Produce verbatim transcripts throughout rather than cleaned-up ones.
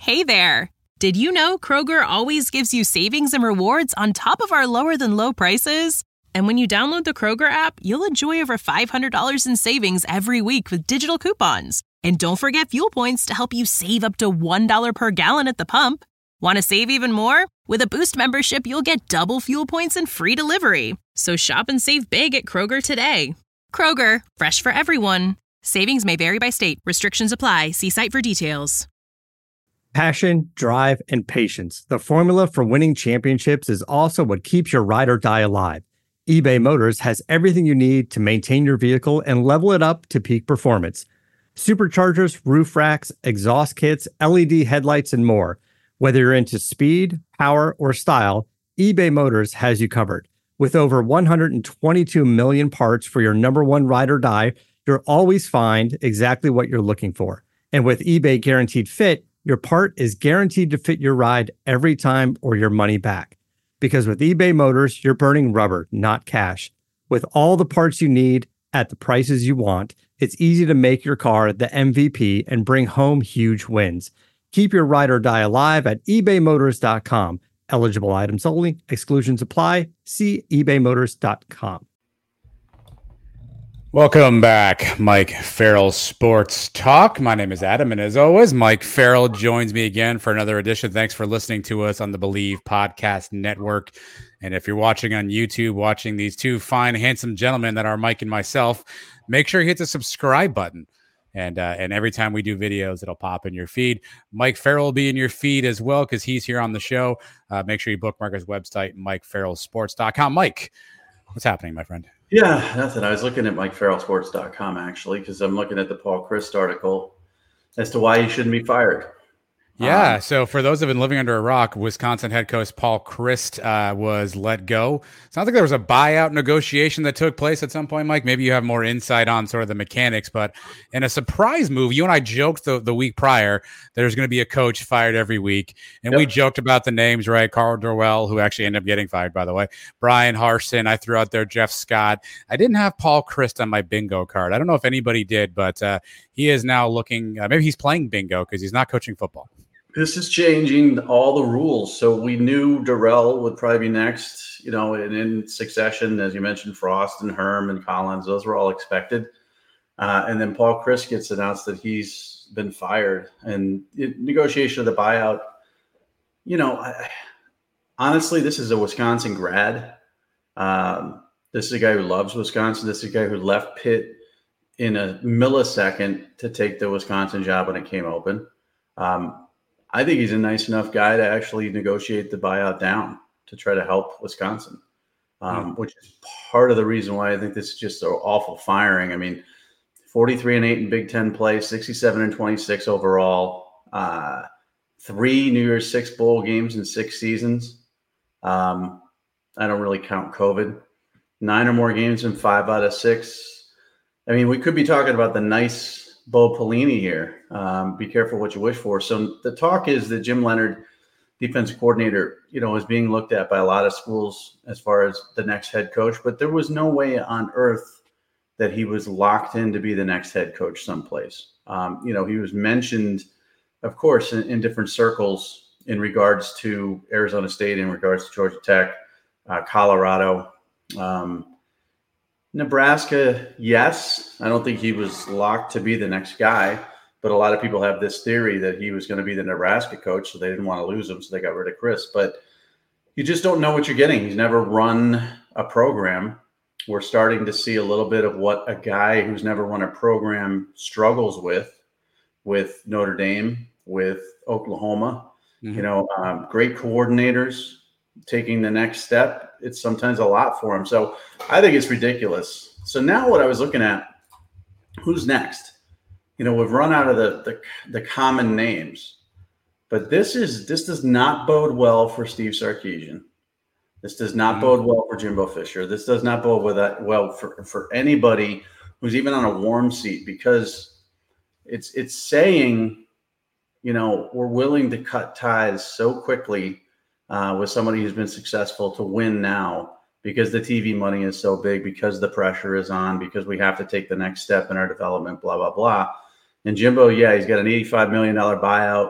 Hey there! Did you know Kroger always gives you savings and rewards on top of our lower-than-low prices? And when you download the Kroger app, you'll enjoy over five hundred dollars in savings every week with digital coupons. And don't forget fuel points to help you save up to one dollar per gallon at the pump. Want to save even more? With a Boost membership, you'll get double fuel points and free delivery. So shop and save big at Kroger today. Kroger, fresh for everyone. Savings may vary by state. Restrictions apply. See site for details. Passion, drive, and patience. The formula for winning championships is also what keeps your ride or die alive. eBay Motors has everything you need to maintain your vehicle and level it up to peak performance. Superchargers, roof racks, exhaust kits, L E D headlights, and more. Whether you're into speed, power, or style, eBay Motors has you covered. With over one hundred twenty-two million parts for your number one ride or die, you'll always find exactly what you're looking for. And with eBay Guaranteed Fit, your part is guaranteed to fit your ride every time or your money back. Because with eBay Motors, you're burning rubber, not cash. With all the parts you need at the prices you want, it's easy to make your car the M V P and bring home huge wins. Keep your ride or die alive at ebay motors dot com. Eligible items only. Exclusions apply. See ebay motors dot com. Welcome back, Mike Farrell Sports Talk. My name is Adam, and as always, Mike Farrell joins me again for another edition. Thanks for listening to us on the Believe Podcast Network. And if you're watching on YouTube, watching these two fine, handsome gentlemen that are Mike and myself, make sure you hit the subscribe button. And uh, and every time we do videos, it'll pop in your feed. Mike Farrell will be in your feed as well because he's here on the show. Uh, make sure you bookmark his website, mike farrell sports dot com. Mike, what's happening, my friend? Yeah, nothing. I was looking at mike farrell sports dot com, actually, because I'm looking at the Paul Chryst article as to why he shouldn't be fired. Yeah, Um, so for those who have been living under a rock, Wisconsin head coach Paul Chryst uh, was let go. Sounds like there was a buyout negotiation that took place at some point, Mike. Maybe you have more insight on sort of the mechanics, but in a surprise move, you and I joked the, the week prior that there's going to be a coach fired every week, and Yep. we joked about the names, right? Carl Dorwell, who actually ended up getting fired, by the way. Brian Harsin, I threw out there Jeff Scott. I didn't have Paul Chryst on my bingo card. I don't know if anybody did, but uh, he is now looking, uh, maybe he's playing bingo because he's not coaching football. This is changing all the rules. So we knew Darrell would probably be next, you know, and in succession, as you mentioned, Frost and Herm and Collins, those were all expected. Uh, and then Paul Chryst gets announced that he's been fired. And it, negotiation of the buyout, you know, I, honestly, this is a Wisconsin grad. Um, this is a guy who loves Wisconsin. This is a guy who left Pitt in a millisecond to take the Wisconsin job when it came open. Um, I think he's a nice enough guy to actually negotiate the buyout down to try to help Wisconsin, um, mm. which is part of the reason why I think this is just an awful firing. I mean, forty-three and eight in Big Ten play, sixty-seven and twenty-six overall, uh, three New Year's Six bowl games in six seasons. Um, I don't really count COVID. Nine or more games in five out of six. I mean, we could be talking about the nice Bo Pelini here. Um, be careful what you wish for. So the talk is that Jim Leonhard, defensive coordinator, you know, is being looked at by a lot of schools as far as the next head coach, but there was no way on earth that he was locked in to be the next head coach someplace. Um, you know, he was mentioned, of course, in, in different circles in regards to Arizona State, in regards to Georgia Tech, uh, Colorado, um, Nebraska, yes. I don't think he was locked to be the next guy, but a lot of people have this theory that he was going to be the Nebraska coach, so they didn't want to lose him, so they got rid of Chris. But you just don't know what you're getting. He's never run a program. We're starting to see a little bit of what a guy who's never run a program struggles with, with Notre Dame, with Oklahoma. Mm-hmm. You know, um, great coordinators taking the next step. It's sometimes a lot for him. So I think it's ridiculous. So now what I was looking at, who's next? You know, we've run out of the, the, the common names, but this is, this does not bode well for Steve Sarkisian. This does not mm-hmm. bode well for Jimbo Fisher. This does not bode with that well for, for anybody who's even on a warm seat, because it's, it's saying, you know, we're willing to cut ties so quickly Uh, with somebody who's been successful to win now, because the T V money is so big, because the pressure is on, because we have to take the next step in our development, blah, blah, blah. And Jimbo, yeah, he's got an eighty-five million dollars buyout.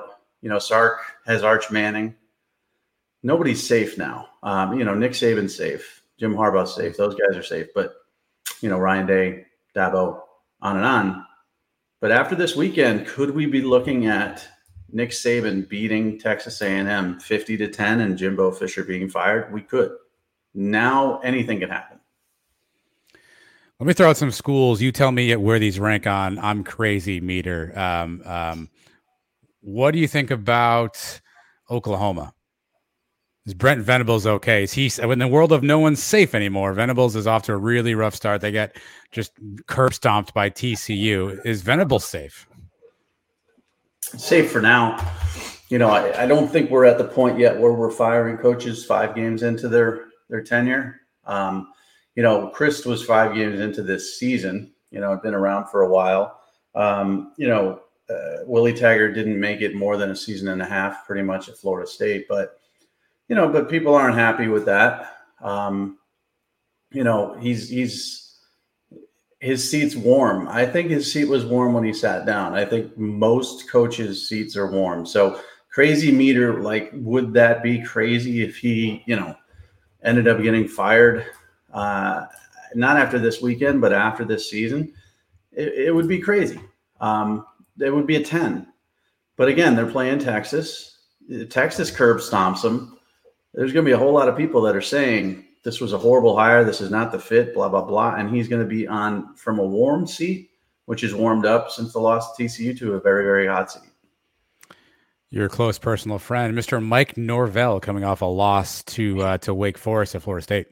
You know, Sark has Arch Manning. Nobody's safe now. Um, you know, Nick Saban's safe. Jim Harbaugh's safe. Those guys are safe. But, you know, Ryan Day, Dabo, on and on. But after this weekend, could we be looking at Nick Saban beating Texas A and M fifty to ten and Jimbo Fisher being fired? We could. Now anything can happen. Let me throw out some schools. You tell me where these rank on I'm crazy meter. Um, um, what do you think about Oklahoma? Is Brent Venables okay? Is he, in the world of no one's safe anymore, Venables is off to a really rough start. They get just curb stomped by T C U. Is Venables safe? Safe for now. You know, I, I don't think we're at the point yet where we're firing coaches five games into their, their tenure. Um, you know, Chris was five games into this season, you know, been around for a while. Um, you know, uh, Willie Taggart didn't make it more than a season and a half pretty much at Florida State, but You know, but people aren't happy with that. Um, you know, he's he's his seat's warm. I think his seat was warm when he sat down. I think most coaches' seats are warm. So crazy meter, like, would that be crazy if he, you know, ended up getting fired? Uh, not after this weekend, but after this season, it, it would be crazy. Um, it would be a ten. But again, they're playing Texas. Texas curb stomps them. There's going to be a whole lot of people that are saying this was a horrible hire. This is not the fit, blah, blah, blah. And he's going to be on from a warm seat, which is warmed up since the loss to T C U, to a very, very hot seat. Your close personal friend, Mister Mike Norvell, coming off a loss to uh, to Wake Forest at Florida State.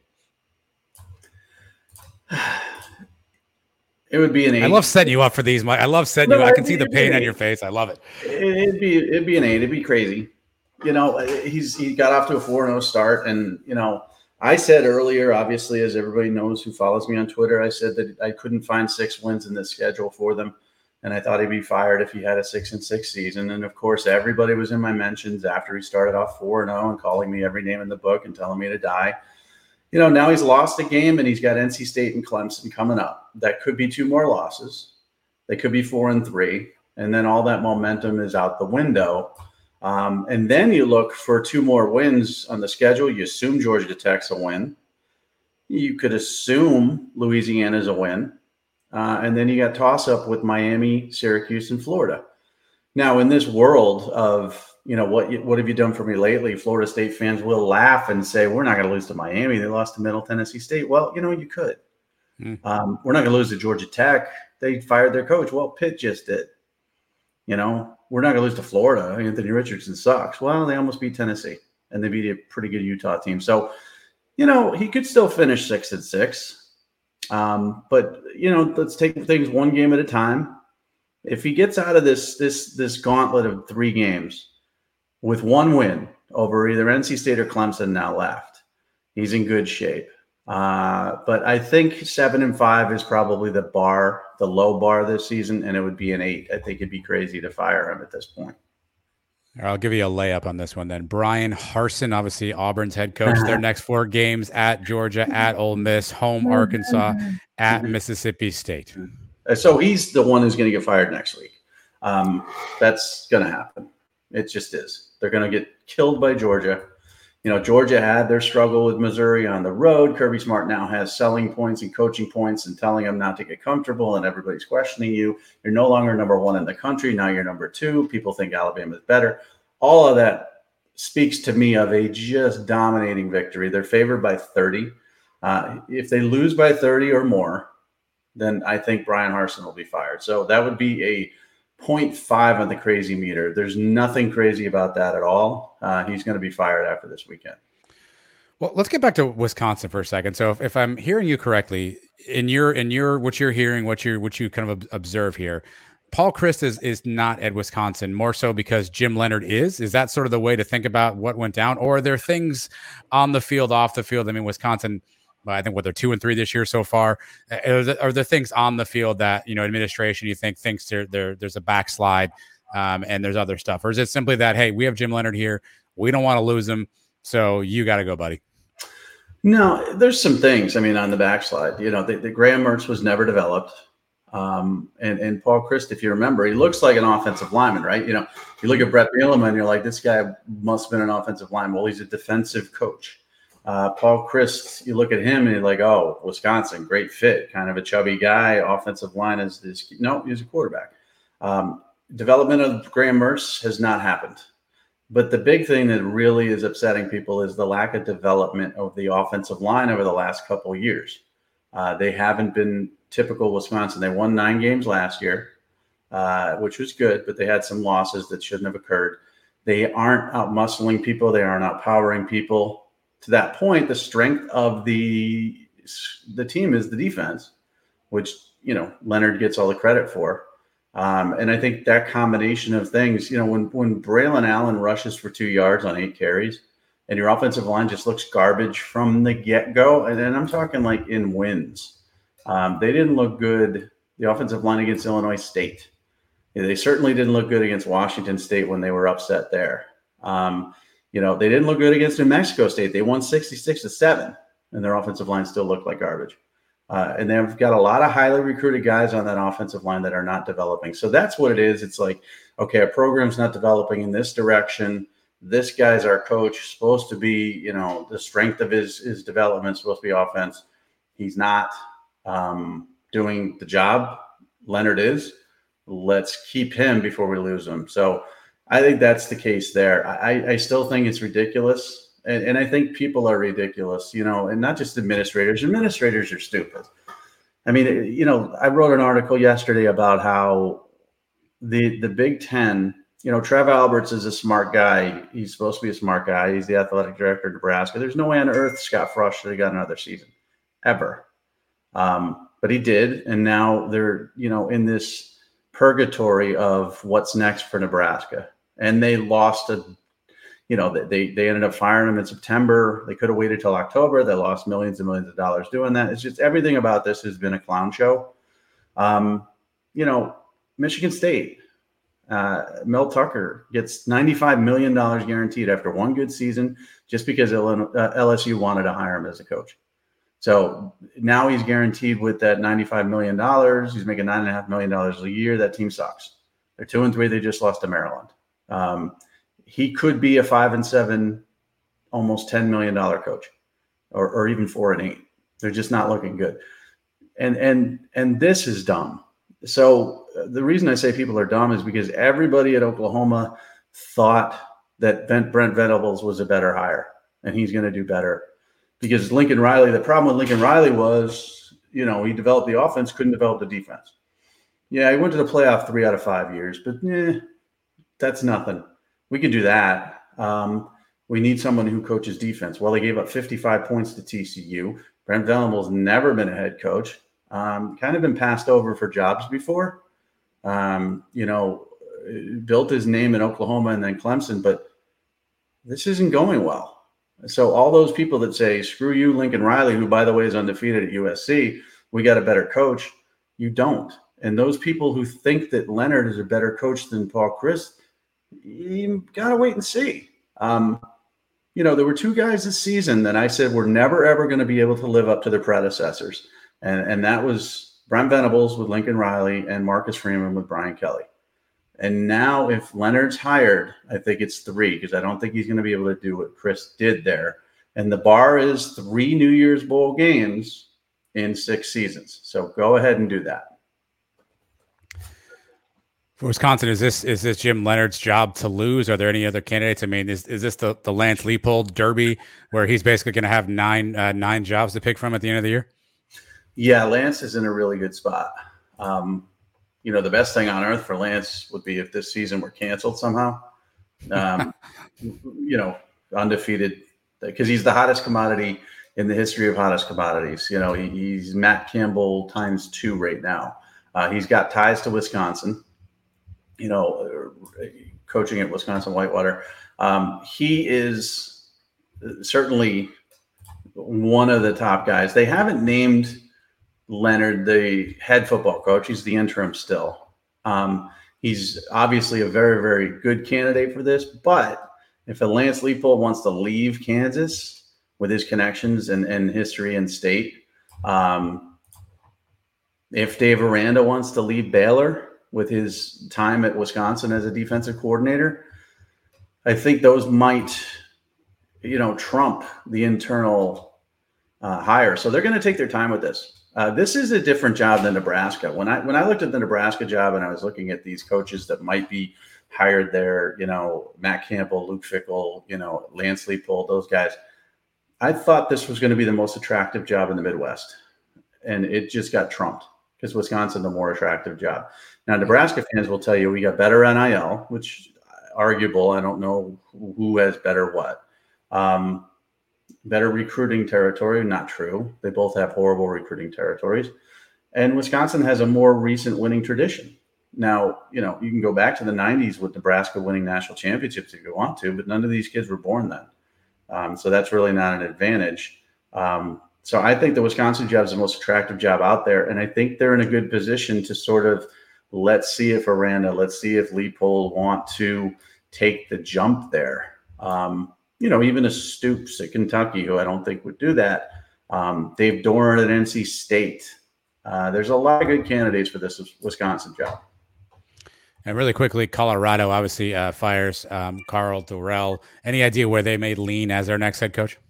It would be an eight. I love setting you up for these, Mike. I love setting no, you up. I can see the pain on your face. I love it. It'd be it'd be an eight. It'd be crazy. You know, he's he got off to a four and oh start. And, you know, I said earlier, obviously, as everybody knows who follows me on Twitter, I said that I couldn't find six wins in this schedule for them. And I thought he'd be fired if he had a six and six season. And, of course, everybody was in my mentions after he started off four and oh and calling me every name in the book and telling me to die. You know, now he's lost a game and he's got N C State and Clemson coming up. That could be two more losses. They could be four and three. And then all that momentum is out the window. Um, and then you look for two more wins on the schedule. You assume Georgia Tech's a win. You could assume Louisiana's a win. Uh, and then you got toss-up with Miami, Syracuse, and Florida. Now, in this world of, you know, what what have you done for me lately, Florida State fans will laugh and say, we're not going to lose to Miami. They lost to Middle Tennessee State. Well, you know, you could. Mm. Um, we're not going to lose to Georgia Tech. They fired their coach. Well, Pitt just did. You know, we're not going to lose to Florida. Anthony Richardson sucks. Well, they almost beat Tennessee, and they beat a pretty good Utah team. So, you know, he could still finish six and six. Um, but, you know, let's take things one game at a time. If he gets out of this this this gauntlet of three games with one win over either N C State or Clemson now left, he's in good shape. Uh, but I think seven and five is probably the bar, the low bar this season, and it would be an eight. I think it'd be crazy to fire him at this point. I'll give you a layup on this one then. Brian Harsin, obviously Auburn's head coach. Their next four games: at Georgia, at Ole Miss, home Arkansas, at Mississippi State. So he's the one who's going to get fired next week. Um, that's going to happen. It just is. They're going to get killed by Georgia. You know, Georgia had their struggle with Missouri on the road. Kirby Smart now has selling points and coaching points and telling them not to get comfortable, and everybody's questioning you. You're no longer number one in the country. Now you're number two. People think Alabama is better. All of that speaks to me of a just dominating victory. They're favored by thirty. Uh, if they lose by thirty or more, then I think Brian Harsin will be fired. So that would be a zero point five on the crazy meter. There's nothing crazy about that at all. Uh, he's going to be fired after this weekend. Well, let's get back to Wisconsin for a second. So if, if I'm hearing you correctly, in your in your what you're hearing, what you what you kind of observe here, Paul Chryst is is not at Wisconsin, more so because Jim Leonhard is. Is that sort of the way to think about what went down, or are there things on the field, off the field? I mean, Wisconsin, I think what they're two and three this year so far. Are there, are there things on the field that, you know, administration you think thinks there there there's a backslide um, and there's other stuff, or is it simply that, hey, we have Jim Leonhard here, we don't want to lose him, so you got to go, buddy? No, there's some things. I mean, on the backslide, you know, the, the Graham Mertz was never developed. Um, and, and Paul Chryst, if you remember, he looks like an offensive lineman, right? You know, you look at Brett Bielema and you're like, this guy must have been an offensive lineman. Well, he's a defensive coach. Uh, Paul Chryst, you look at him and you're like, oh, Wisconsin, great fit, kind of a chubby guy. Offensive line is this. No, he's a quarterback. Um, development of Graham Mertz has not happened. But the big thing that really is upsetting people is the lack of development of the offensive line over the last couple of years. Uh, they haven't been typical Wisconsin. They won nine games last year, uh, which was good, but they had some losses that shouldn't have occurred. They aren't out muscling people. They aren't out powering people. To that point, the strength of the the team is the defense, which, you know, Leonard gets all the credit for. Um, and I think that combination of things, you know, when when Braylon Allen rushes for two yards on eight carries and your offensive line just looks garbage from the get-go, and then I'm talking like in wins. Um, they didn't look good, the offensive line against Illinois State. They certainly didn't look good against Washington State when they were upset there. Um, You know, they didn't look good against New Mexico State. They won sixty-six to seven, and their offensive line still looked like garbage. Uh, and they've got a lot of highly recruited guys on that offensive line that are not developing. So that's what it is. It's like, okay, a program's not developing in this direction. This guy's our coach, supposed to be, you know, the strength of his, his development is supposed to be offense. He's not um, doing the job. Leonard is. Let's keep him before we lose him. So I think that's the case there. I, I still think it's ridiculous. And, and I think people are ridiculous, you know, and not just administrators. Administrators are stupid. I mean, you know, I wrote an article yesterday about how the the Big Ten, you know, Trev Alberts is a smart guy. He's supposed to be a smart guy. He's the athletic director of Nebraska. There's no way on earth Scott Frost should have got another season, ever. Um, but he did. And now they're, you know, in this purgatory of what's next for Nebraska. And they lost a, you know, they they ended up firing him in September. They could have waited till October. They lost millions and millions of dollars doing that. It's just everything about this has been a clown show. Um, you know, Michigan State, uh, Mel Tucker gets ninety-five million dollars guaranteed after one good season just because L S U wanted to hire him as a coach. So now he's guaranteed with that ninety-five million dollars. He's making nine point five million dollars a year. That team sucks. They're two and three. They just lost to Maryland. Um, he could be a five and seven, almost ten million dollars coach, or, or even four and eight. They're just not looking good. And, and, and this is dumb. So the reason I say people are dumb is because everybody at Oklahoma thought that Brent Venables was a better hire and he's going to do better because Lincoln Riley, the problem with Lincoln Riley was, you know, he developed the offense, couldn't develop the defense. Yeah, he went to the playoff three out of five years, but eh, that's nothing. We could do that. Um, we need someone who coaches defense. Well, they gave up fifty-five points to T C U. Brent Venables never been a head coach. Um, kind of been passed over for jobs before. Um, you know, built his name in Oklahoma and then Clemson, but this isn't going well. So all those people that say, screw you, Lincoln Riley, who, by the way, is undefeated at U S C, we got a better coach. You don't. And those people who think that Leonard is a better coach than Paul Chryst, you got to wait and see. Um, you know, there were two guys this season that I said were never, ever going to be able to live up to their predecessors. And, and that was Brent Venables with Lincoln Riley and Marcus Freeman with Brian Kelly. And now if Leonard's hired, I think it's three because I don't think he's going to be able to do what Chryst did there. And the bar is three New Year's Bowl games in six seasons. So go ahead and do that. For Wisconsin, is this is this Jim Leonard's job to lose? Are there any other candidates? I mean, is is this the, the Lance Leipold Derby where he's basically going to have nine uh, nine jobs to pick from at the end of the year? Yeah, Lance is in a really good spot. Um, you know, the best thing on earth for Lance would be if this season were canceled somehow. Um, you know, undefeated because he's the hottest commodity in the history of hottest commodities. You know, he, he's Matt Campbell times two right now. Uh, he's got ties to Wisconsin. You know, coaching at Wisconsin Whitewater. Um, he is certainly one of the top guys. They haven't named Leonard the head football coach. He's the interim still. Um, he's obviously a very, very good candidate for this. But if a Lance Leipold wants to leave Kansas with his connections and, and history and state, um, if Dave Aranda wants to leave Baylor with his time at Wisconsin as a defensive coordinator, I think those might, you know, trump the internal uh, hire. So they're going to take their time with this. Uh, this is a different job than Nebraska. When I when I looked at the Nebraska job and I was looking at these coaches that might be hired there, you know, Matt Campbell, Luke Fickell, you know, Lance Leipold, those guys, I thought this was going to be the most attractive job in the Midwest. And it just got trumped because Wisconsin's a more attractive job. Now, Nebraska fans will tell you we got better N I L, which arguable. I don't know who has better what. Um, better recruiting territory, not true. They both have horrible recruiting territories. And Wisconsin has a more recent winning tradition. Now, you know, you can go back to the nineties with Nebraska winning national championships if you want to, but none of these kids were born then. Um, so that's really not an advantage. Um, so I think the Wisconsin job is the most attractive job out there. And I think they're in a good position to sort of, let's see if Aranda, let's see if Leipold want to take the jump there. Um, you know, even a Stoops at Kentucky, who I don't think would do that. Um, Dave Doran at N C State. Uh, there's a lot of good candidates for this Wisconsin job. And really quickly, Colorado obviously uh, fires um, Karl Dorrell. Any idea where they may lean as their next head coach?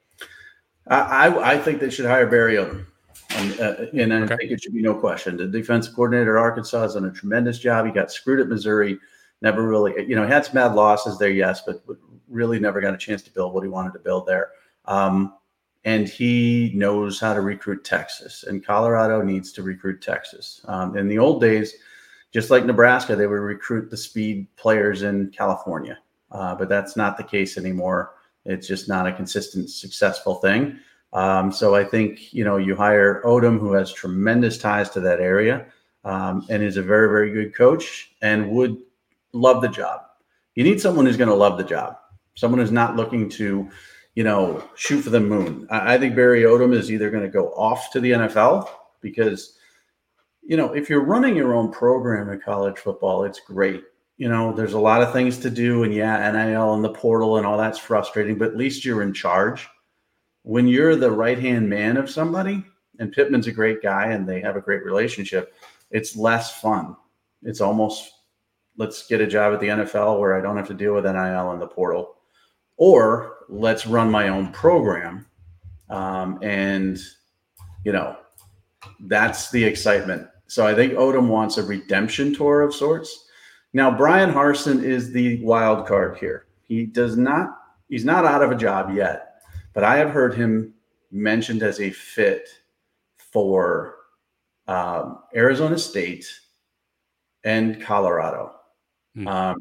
I, I think they should hire Barry Odom. And, uh, and I okay. think it should be no question. The defensive coordinator at Arkansas has done a tremendous job. He got screwed at Missouri. Never really, you know, had some bad losses there, yes, but really never got a chance to build what he wanted to build there. Um, and he knows how to recruit Texas. And Colorado needs to recruit Texas. Um, in the old days, just like Nebraska, they would recruit the speed players in California. Uh, but that's not the case anymore. It's just not a consistent, successful thing. Um, so I think, you know, you hire Odom, who has tremendous ties to that area um, and is a very, very good coach and would love the job. You need someone who's going to love the job, someone who's not looking to, you know, shoot for the moon. I, I think Barry Odom is either going to go off to the N F L because, you know, if you're running your own program in college football, it's great. You know, there's a lot of things to do. And yeah, N I L and the portal and all that's frustrating, but at least you're in charge. When you're the right-hand man of somebody, and Pittman's a great guy and they have a great relationship, it's less fun. It's almost, let's get a job at the N F L where I don't have to deal with N I L and the portal. Or let's run my own program. Um, and, you know, that's the excitement. So I think Odom wants a redemption tour of sorts. Now, Brian Harsin is the wild card here. He does not, he's not out of a job yet. But I have heard him mentioned as a fit for um, Arizona State and Colorado. Mm. Um,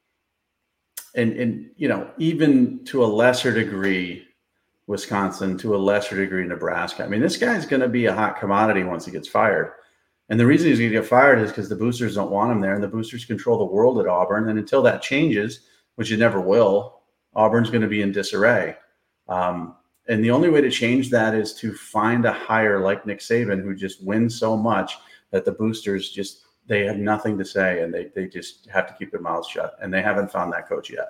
and, and, you know, even to a lesser degree, Wisconsin, to a lesser degree, Nebraska. I mean, this guy's going to be a hot commodity once he gets fired. And the reason he's going to get fired is because the boosters don't want him there, and the boosters control the world at Auburn. And until that changes, which it never will, Auburn's going to be in disarray. Um, and the only way to change that is to find a hire like Nick Saban, who just wins so much that the boosters just, they have nothing to say and they, they just have to keep their mouths shut. And they haven't found that coach yet.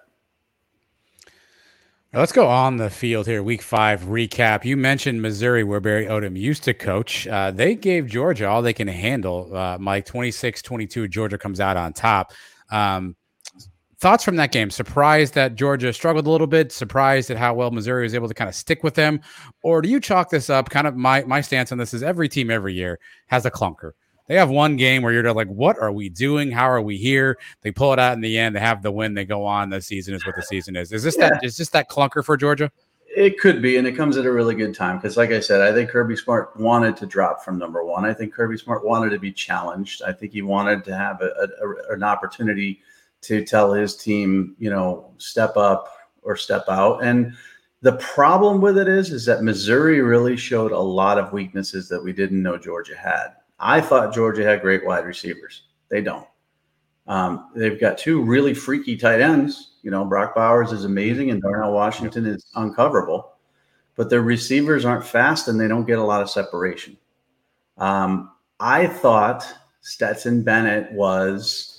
Now let's go on the field here. Week five recap. You mentioned Missouri, where Barry Odom used to coach. Uh, they gave Georgia all they can handle. Uh, Mike, twenty-six twenty-two, Georgia comes out on top. Um, Thoughts from that game? Surprised that Georgia struggled a little bit? Surprised at how well Missouri was able to kind of stick with them? Or do you chalk this up? Kind of my my stance on this is every team every year has a clunker. They have one game where you're like, what are we doing? How are we here? They pull it out in the end. They have the win. They go on. The season is what the season is. Is this yeah. that? Is this that clunker for Georgia? It could be, and it comes at a really good time because, like I said, I think Kirby Smart wanted to drop from number one. I think Kirby Smart wanted to be challenged. I think he wanted to have a, a, an opportunity to tell his team, you know, step up or step out. And the problem with it is, is that Missouri really showed a lot of weaknesses that we didn't know Georgia had. I thought Georgia had great wide receivers. They don't. Um, they've got two really freaky tight ends. You know, Brock Bowers is amazing and Darnell Washington is uncoverable, but their receivers aren't fast and they don't get a lot of separation. Um, I thought Stetson Bennett was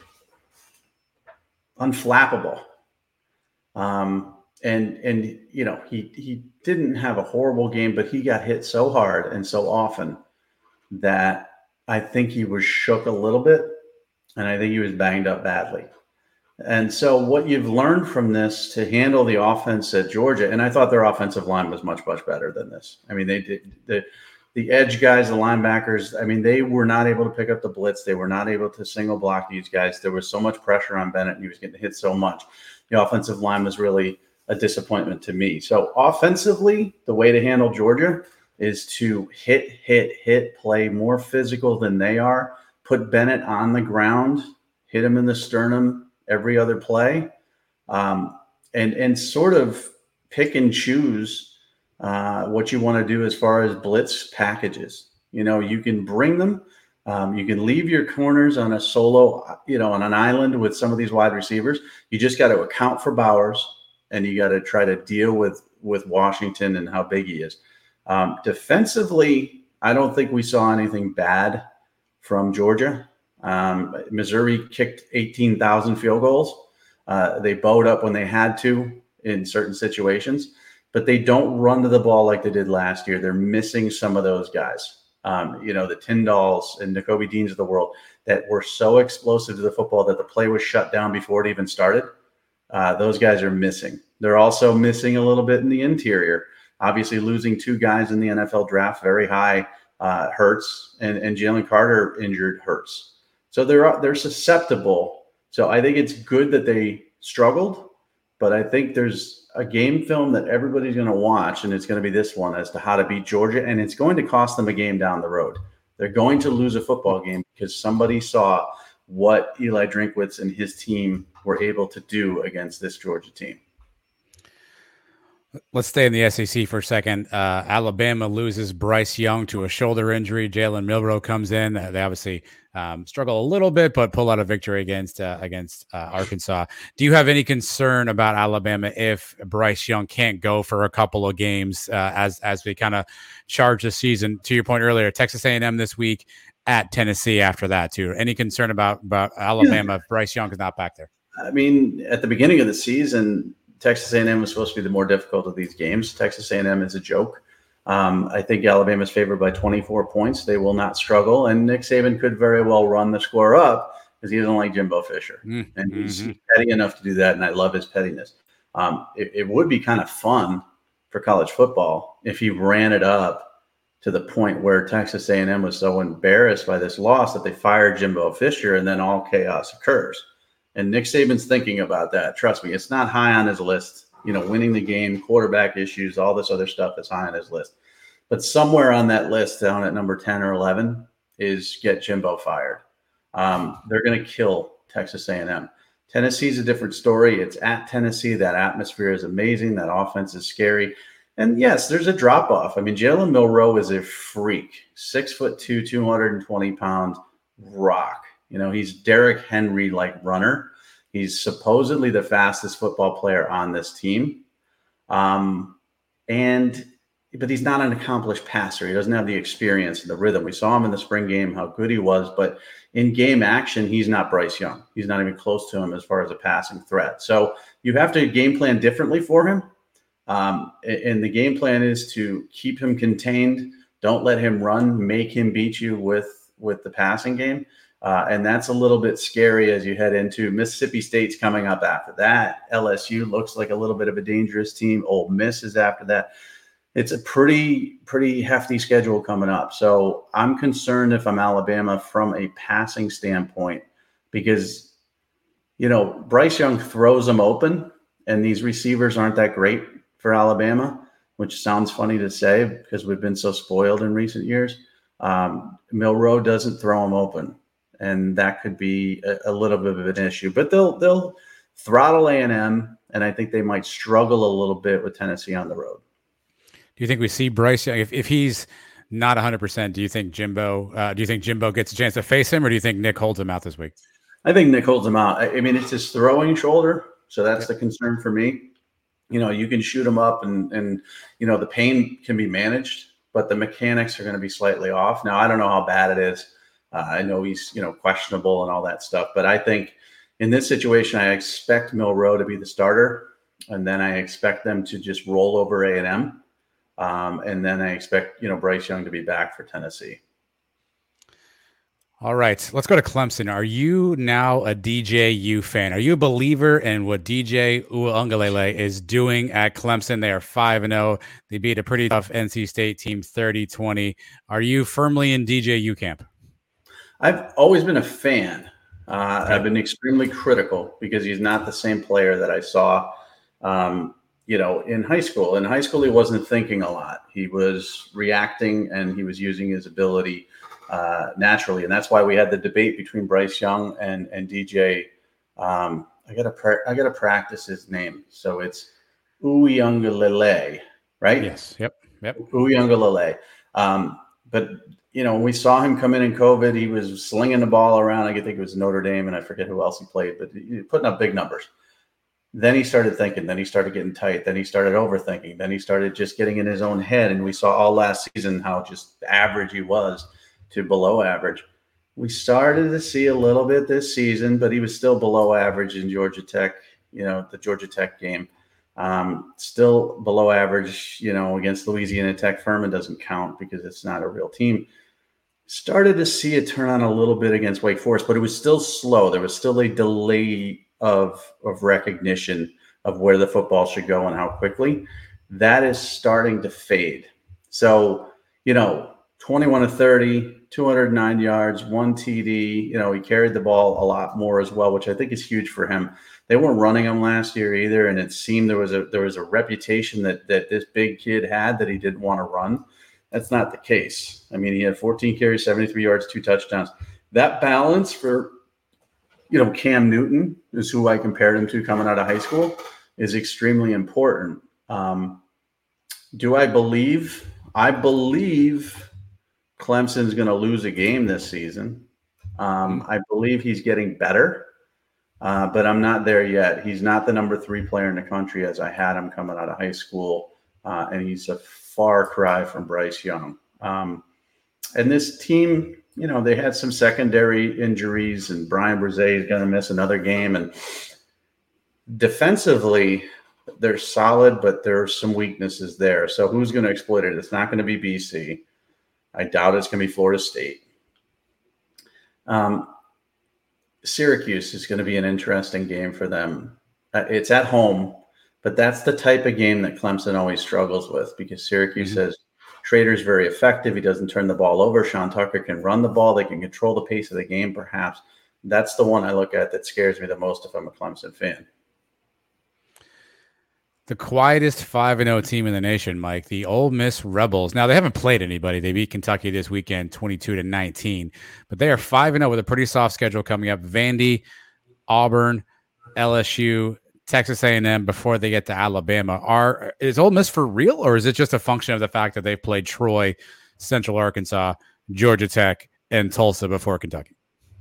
unflappable. Um, and, and, you know, he, he didn't have a horrible game, but he got hit so hard and so often that I think he was shook a little bit, and I think he was banged up badly. And so what you've learned from this to handle the offense at Georgia, and I thought their offensive line was much, much better than this. I mean, they did the the edge guys, the linebackers, I mean, they were not able to pick up the blitz. They were not able to single block these guys. There was so much pressure on Bennett, and he was getting hit so much. The offensive line was really a disappointment to me. So offensively, the way to handle Georgia is to hit, hit, hit, play more physical than they are, put Bennett on the ground, hit him in the sternum every other play, um, and and sort of pick and choose uh, what you want to do as far as blitz packages. You know, you can bring them. Um, you can leave your corners on a solo, you know, on an island with some of these wide receivers. You just got to account for Bowers, and you got to try to deal with with Washington and how big he is. Um, defensively, I don't think we saw anything bad from Georgia. Um, Missouri kicked eighteen thousand field goals. Uh, they bowed up when they had to in certain situations, but they don't run to the ball like they did last year. They're missing some of those guys. Um, you know, the Tyndalls and Nakobe Deans of the world that were so explosive to the football that the play was shut down before it even started. Uh, those guys are missing. They're also missing a little bit in the interior. Obviously, losing two guys in the N F L draft very high uh, hurts, and, and Jalen Carter injured hurts. So they're they're susceptible. So I think it's good that they struggled, but I think there's a game film that everybody's going to watch, and it's going to be this one as to how to beat Georgia, and it's going to cost them a game down the road. They're going to lose a football game because somebody saw what Eli Drinkwitz and his team were able to do against this Georgia team. Let's stay in the S E C for a second. Uh, Alabama loses Bryce Young to a shoulder injury. Jalen Milroe comes in. They obviously um, struggle a little bit, but pull out a victory against uh, against uh, Arkansas. Do you have any concern about Alabama if Bryce Young can't go for a couple of games uh, as as we kind of charge the season? To your point earlier, Texas A and M this week, at Tennessee after that too. Any concern about about Alabama yeah. if Bryce Young is not back there? I mean, at the beginning of the season, Texas A and M was supposed to be the more difficult of these games. Texas A and M is a joke. Um, I think Alabama is favored by twenty-four points. They will not struggle, and Nick Saban could very well run the score up because he doesn't like Jimbo Fisher, mm-hmm. and he's petty enough to do that, and I love his pettiness. Um, it, it would be kind of fun for college football if he ran it up to the point where Texas A and M was so embarrassed by this loss that they fired Jimbo Fisher, and then all chaos occurs. And Nick Saban's thinking about that. Trust me, it's not high on his list. You know, winning the game, quarterback issues, all this other stuff is high on his list. But somewhere on that list, down at number ten or eleven, is get Jimbo fired. Um, they're going to kill Texas A and M. Tennessee's a different story. It's at Tennessee. That atmosphere is amazing. That offense is scary. And yes, there's a drop off. I mean, Jalen Milroe is a freak. Six foot two, two hundred twenty pound rock. You know, he's Derrick Henry-like runner. He's supposedly the fastest football player on this team. Um, and but he's not an accomplished passer. He doesn't have the experience and the rhythm. We saw him in the spring game, how good he was. But in game action, he's not Bryce Young. He's not even close to him as far as a passing threat. So you have to game plan differently for him. Um, and the game plan is to keep him contained. Don't let him run. Make him beat you with, with the passing game. Uh, and that's a little bit scary as you head into Mississippi State's coming up after that. L S U looks like a little bit of a dangerous team. Ole Miss is after that. It's a pretty, pretty hefty schedule coming up. So I'm concerned if I'm Alabama from a passing standpoint because, you know, Bryce Young throws them open and these receivers aren't that great for Alabama, which sounds funny to say because we've been so spoiled in recent years. Um, Milroe doesn't throw them open. And that could be a, a little bit of an issue, but they'll they'll throttle A and M, and I think they might struggle a little bit with Tennessee on the road. Do you think we see Bryce Young if, if he's not one hundred percent? Do you think Jimbo? Uh, do you think Jimbo gets a chance to face him, or do you think Nick holds him out this week? I think Nick holds him out. I, I mean, it's his throwing shoulder, so that's the concern for me. You know, you can shoot him up, and and you know the pain can be managed, but the mechanics are going to be slightly off. Now, I don't know how bad it is. Uh, I know he's, you know, questionable and all that stuff, but I think in this situation, I expect Milroe to be the starter, and then I expect them to just roll over A and M, um, and then I expect, you know, Bryce Young to be back for Tennessee. All right, let's go to Clemson. Are you now a D J U fan? Are you a believer in what D J Uiagalelei is doing at Clemson? They are five and oh. They beat a pretty tough N C State team thirty twenty. Are you firmly in D J U camp? I've always been a fan. Uh, Okay. I've been extremely critical because he's not the same player that I saw, um, you know, in high school. In high school, he wasn't thinking a lot. He was reacting and he was using his ability uh, naturally. And that's why we had the debate between Bryce Young and, and D J. Um, I gotta pra- I gotta practice his name. So it's Uiagalelei, right? Yes. Yep. Yep. Uiagalelei. Um, but you know, when we saw him come in in COVID, he was slinging the ball around. I think it was Notre Dame, and I forget who else he played, but he was putting up big numbers. Then he started thinking. Then he started getting tight. Then he started overthinking. Then he started just getting in his own head. And we saw all last season how just average he was to below average. We started to see a little bit this season, but he was still below average in Georgia Tech, you know, the Georgia Tech game. Um, still below average, you know, against Louisiana Tech. Furman doesn't count because it's not a real team. Started to see it turn on a little bit against Wake Forest, but it was still slow. There was still a delay of, of recognition of where the football should go and how quickly. That is starting to fade. So, you know, twenty-one of thirty, two hundred nine yards, one T D. You know, he carried the ball a lot more as well, which I think is huge for him. They weren't running him last year either, and it seemed there was a there was a reputation that that this big kid had that he didn't want to run. That's not the case. I mean, he had fourteen carries, seventy-three yards, two touchdowns. That balance for, you know, Cam Newton is who I compared him to coming out of high school, is extremely important. Um, do I believe? I believe Clemson's going to lose a game this season. Um, I believe he's getting better, uh, but I'm not there yet. He's not the number three player in the country as I had him coming out of high school, uh, and he's a far cry from Bryce Young. Um, and this team, you know, they had some secondary injuries, and Brian Brzee is going to miss another game. And defensively, they're solid, but there are some weaknesses there. So who's going to exploit it? It's not going to be B C. I doubt it's going to be Florida State. Um, Syracuse is going to be an interesting game for them. Uh, it's at home, but that's the type of game that Clemson always struggles with because Syracuse mm-hmm. says Schrader's very effective. He doesn't turn the ball over. Sean Tucker can run the ball. They can control the pace of the game, perhaps. That's the one I look at that scares me the most if I'm a Clemson fan. The quietest five and oh team in the nation, Mike, the Ole Miss Rebels. Now, they haven't played anybody. They beat Kentucky this weekend, twenty-two to nineteen. But they are five and oh with a pretty soft schedule coming up. Vandy, Auburn, L S U, Texas A and M before they get to Alabama. Are Is Ole Miss for real, or is it just a function of the fact that they've played Troy, Central Arkansas, Georgia Tech, and Tulsa before Kentucky?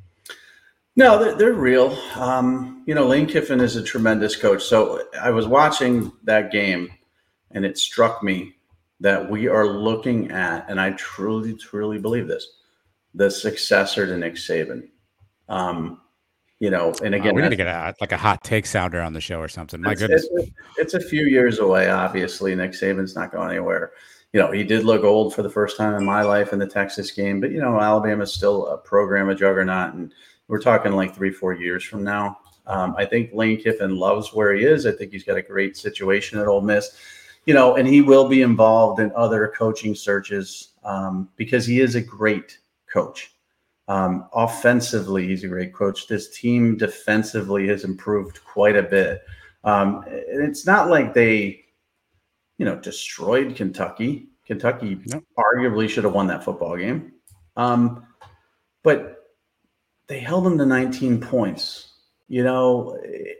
No, they're, they're real. Um, you know, Lane Kiffin is a tremendous coach. So I was watching that game, and it struck me that we are looking at, and I truly, truly believe this, the successor to Nick Saban. Um, you know, and again, uh, we need to get a, like a hot take sounder on the show or something. My it's, goodness, it's, it's a few years away. Obviously, Nick Saban's not going anywhere. You know, he did look old for the first time in my life in the Texas game, but you know, Alabama's still a program, a juggernaut, and we're talking like three, four years from now. Um, I think Lane Kiffin loves where he is. I think he's got a great situation at Ole Miss, you know, and he will be involved in other coaching searches um, because he is a great coach. Um, offensively, he's a great coach. This team defensively has improved quite a bit. Um, and it's not like they, you know, destroyed Kentucky. Kentucky nope. arguably should have won that football game. Um, but they held them to nineteen points. You know,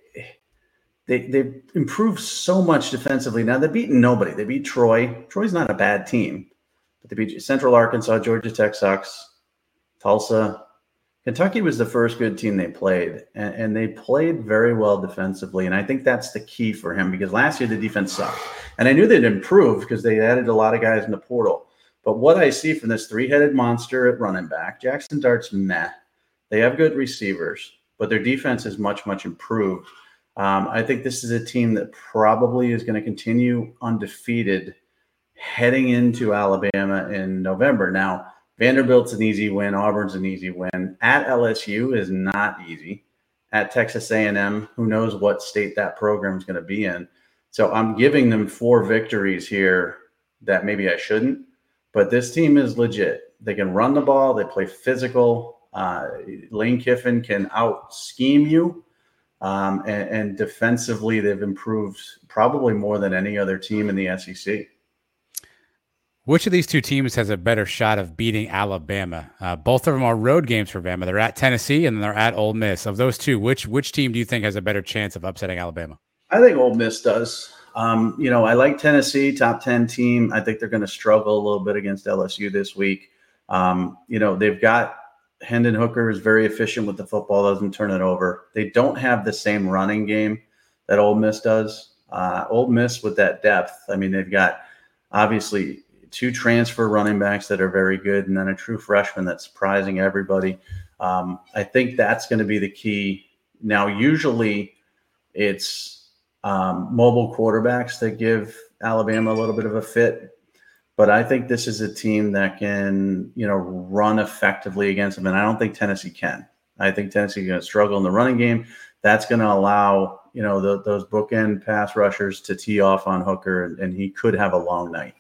they they've improved so much defensively. Now, they've beaten nobody. They beat Troy. Troy's not a bad team. But they beat Central Arkansas. Georgia Tech sucks. Tulsa. Kentucky was the first good team they played. And, and they played very well defensively. And I think that's the key for him because last year the defense sucked. And I knew they'd improve because they added a lot of guys in the portal. But what I see from this three-headed monster at running back, Jackson Dart's meh. They have good receivers, but their defense is much, much improved. Um, I think this is a team that probably is going to continue undefeated heading into Alabama in November. Now, Vanderbilt's an easy win. Auburn's an easy win. At L S U is not easy. At Texas A and M, who knows what state that program is going to be in. So I'm giving them four victories here that maybe I shouldn't. But this team is legit. They can run the ball. They play physical. Uh, Lane Kiffin can out-scheme you. Um, and, and defensively, they've improved probably more than any other team in the S E C. Which of these two teams has a better shot of beating Alabama? Uh, both of them are road games for Bama. They're at Tennessee and they're at Ole Miss. Of those two, which which team do you think has a better chance of upsetting Alabama? I think Ole Miss does. Um, you know, I like Tennessee, top ten team. I think they're going to struggle a little bit against L S U this week. Um, you know, they've got Hendon Hooker is very efficient with the football, doesn't turn it over. They don't have the same running game that Ole Miss does. Uh, Ole Miss with that depth, I mean, they've got obviously – two transfer running backs that are very good, and then a true freshman that's surprising everybody. Um, I think that's going to be the key. Now, usually it's um, mobile quarterbacks that give Alabama a little bit of a fit, but I think this is a team that can, you know, run effectively against them, and I don't think Tennessee can. I think Tennessee is going to struggle in the running game. That's going to allow, you know, the, those bookend pass rushers to tee off on Hooker, and, and he could have a long night.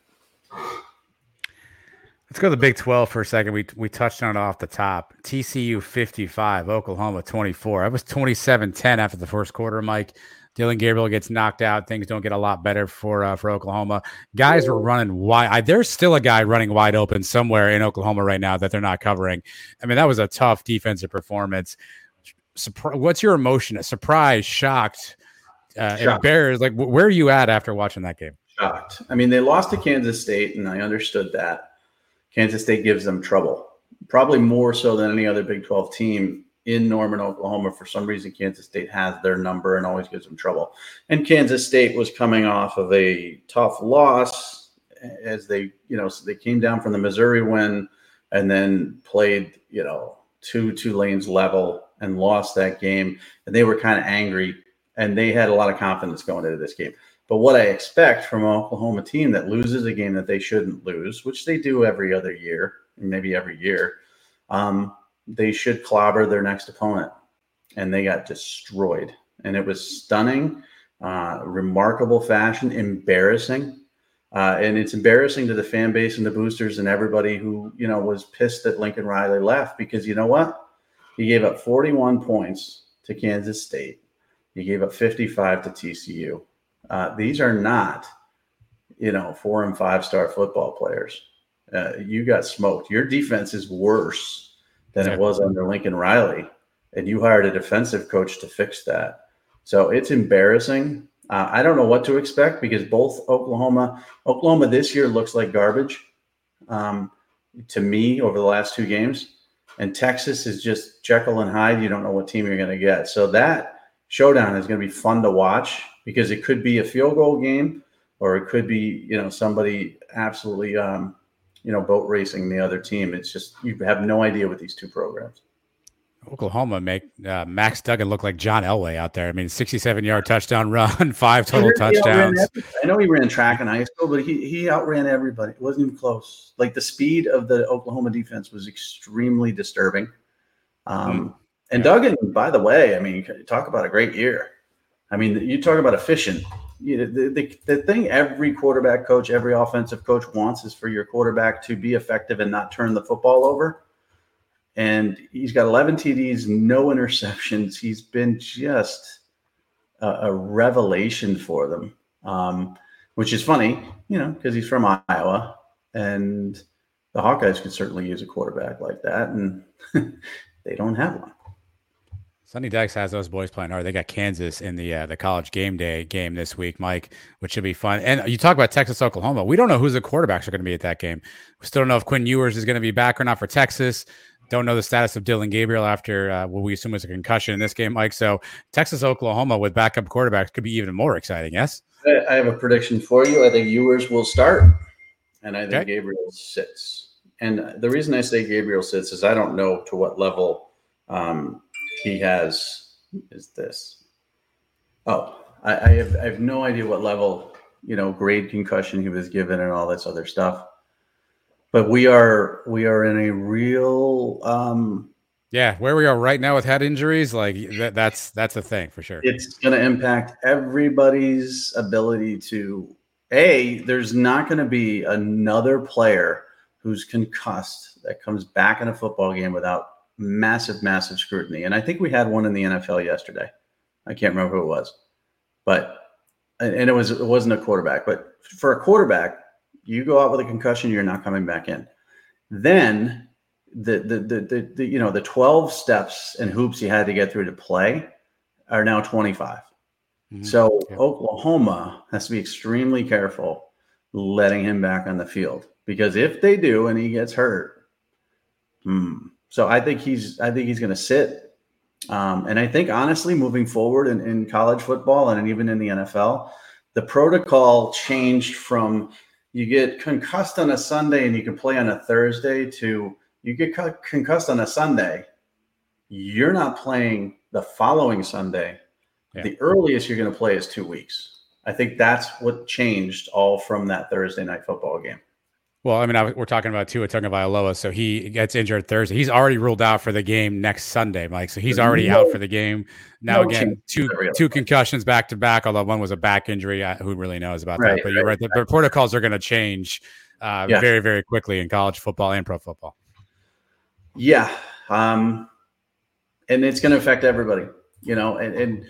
Let's go to the Big twelve for a second. We we touched on it off the top. T C U fifty-five, Oklahoma twenty-four. That was twenty-seven ten after the first quarter, Mike. Dillon Gabriel gets knocked out. Things don't get a lot better for uh, for Oklahoma. Guys were running wide. I, there's still a guy running wide open somewhere in Oklahoma right now that they're not covering. I mean, that was a tough defensive performance. Surpri- What's your emotion? Surprised, shocked, uh, Shocked. embarrassed? Like, where are you at after watching that game? Shocked. I mean, they lost to Kansas State, and I understood that. Kansas State gives them trouble, probably more so than any other Big twelve team in Norman, Oklahoma. For some reason, Kansas State has their number and always gives them trouble. And Kansas State was coming off of a tough loss as they, you know, so they came down from the Missouri win and then played, you know, two Tulane's level and lost that game. And they were kind of angry, and they had a lot of confidence going into this game. But what I expect from an Oklahoma team that loses a game that they shouldn't lose, which they do every other year, maybe every year, um, they should clobber their next opponent. And they got destroyed. And it was stunning, uh, remarkable fashion, embarrassing. Uh, and it's embarrassing to the fan base and the boosters and everybody who, you know, was pissed that Lincoln Riley left, because you know what? He gave up forty-one points to Kansas State. He gave up fifty-five to T C U. Uh, these are not, you know, four and five star football players. Uh, you got smoked. Your defense is worse than it was under Lincoln Riley, and you hired a defensive coach to fix that. So it's embarrassing. Uh, I don't know what to expect, because both Oklahoma, Oklahoma this year looks like garbage um, to me over the last two games, and Texas is just Jekyll and Hyde. You don't know what team you're going to get. So that showdown is going to be fun to watch, because it could be a field goal game, or it could be, you know, somebody absolutely, um, you know, boat racing the other team. It's just, you have no idea with these two programs. Oklahoma make uh, Max Duggan look like John Elway out there. I mean, sixty-seven yard touchdown run, five total touchdowns. I know he ran track in high school, but he he outran everybody. It wasn't even close. Like, the speed of the Oklahoma defense was extremely disturbing. Um, mm. And yeah. Duggan, by the way, I mean, talk about a great year. I mean, you talk about efficient. You know, the, the, the thing every quarterback coach, every offensive coach wants is for your quarterback to be effective and not turn the football over. And he's got eleven T Ds, no interceptions. He's been just a, a revelation for them, um, which is funny, you know, because he's from Iowa, and the Hawkeyes could certainly use a quarterback like that, and they don't have one. Sonny Dykes has those boys playing hard. They got Kansas in the uh, the college game day game this week, Mike, which should be fun. And you talk about Texas, Oklahoma. We don't know who the quarterbacks are going to be at that game. We still don't know if Quinn Ewers is going to be back or not for Texas. Don't know the status of Dillon Gabriel after uh, what we assume was a concussion in this game, Mike. So Texas, Oklahoma with backup quarterbacks could be even more exciting, yes? I have a prediction for you. I think Ewers will start, and I think okay. Gabriel sits. And the reason I say Gabriel sits is I don't know to what level um, he has is this. Oh, I, I have I have no idea what level, you know, grade concussion he was given and all this other stuff. but we are we are in a real um, yeah, where we are right now with head injuries, like that, that's that's a thing for sure. It's going to impact everybody's ability to a. There's not going to be another player who's concussed that comes back in a football game without massive, massive scrutiny. And I think we had one in the N F L yesterday. I can't remember who it was, but and it was it wasn't a quarterback. But for a quarterback, you go out with a concussion, you're not coming back in. Then the the the, the, the you know the twelve steps and hoops you had to get through to play are now twenty-five. Mm-hmm. So yeah. Oklahoma has to be extremely careful letting him back on the field, because if they do and he gets hurt, hmm. So I think he's I think he's going to sit. Um, and I think, honestly, moving forward in, in college football and even in the N F L, the protocol changed from you get concussed on a Sunday and you can play on a Thursday to you get concussed on a Sunday, you're not playing the following Sunday. Yeah. The earliest you're going to play is two weeks. I think that's what changed all from that Thursday night football game. Well, I mean, I, we're talking about Tua Tagovailoa, so he gets injured Thursday. He's already ruled out for the game next Sunday, Mike. So he's already no, out for the game. Now, no again, two two concussions back to back, although one was a back injury. I, who really knows about right, that? But right, you're right. The, the protocols are going to change uh, yeah. very, very quickly in college football and pro football. Yeah. Um, and it's going to affect everybody, you know, and, and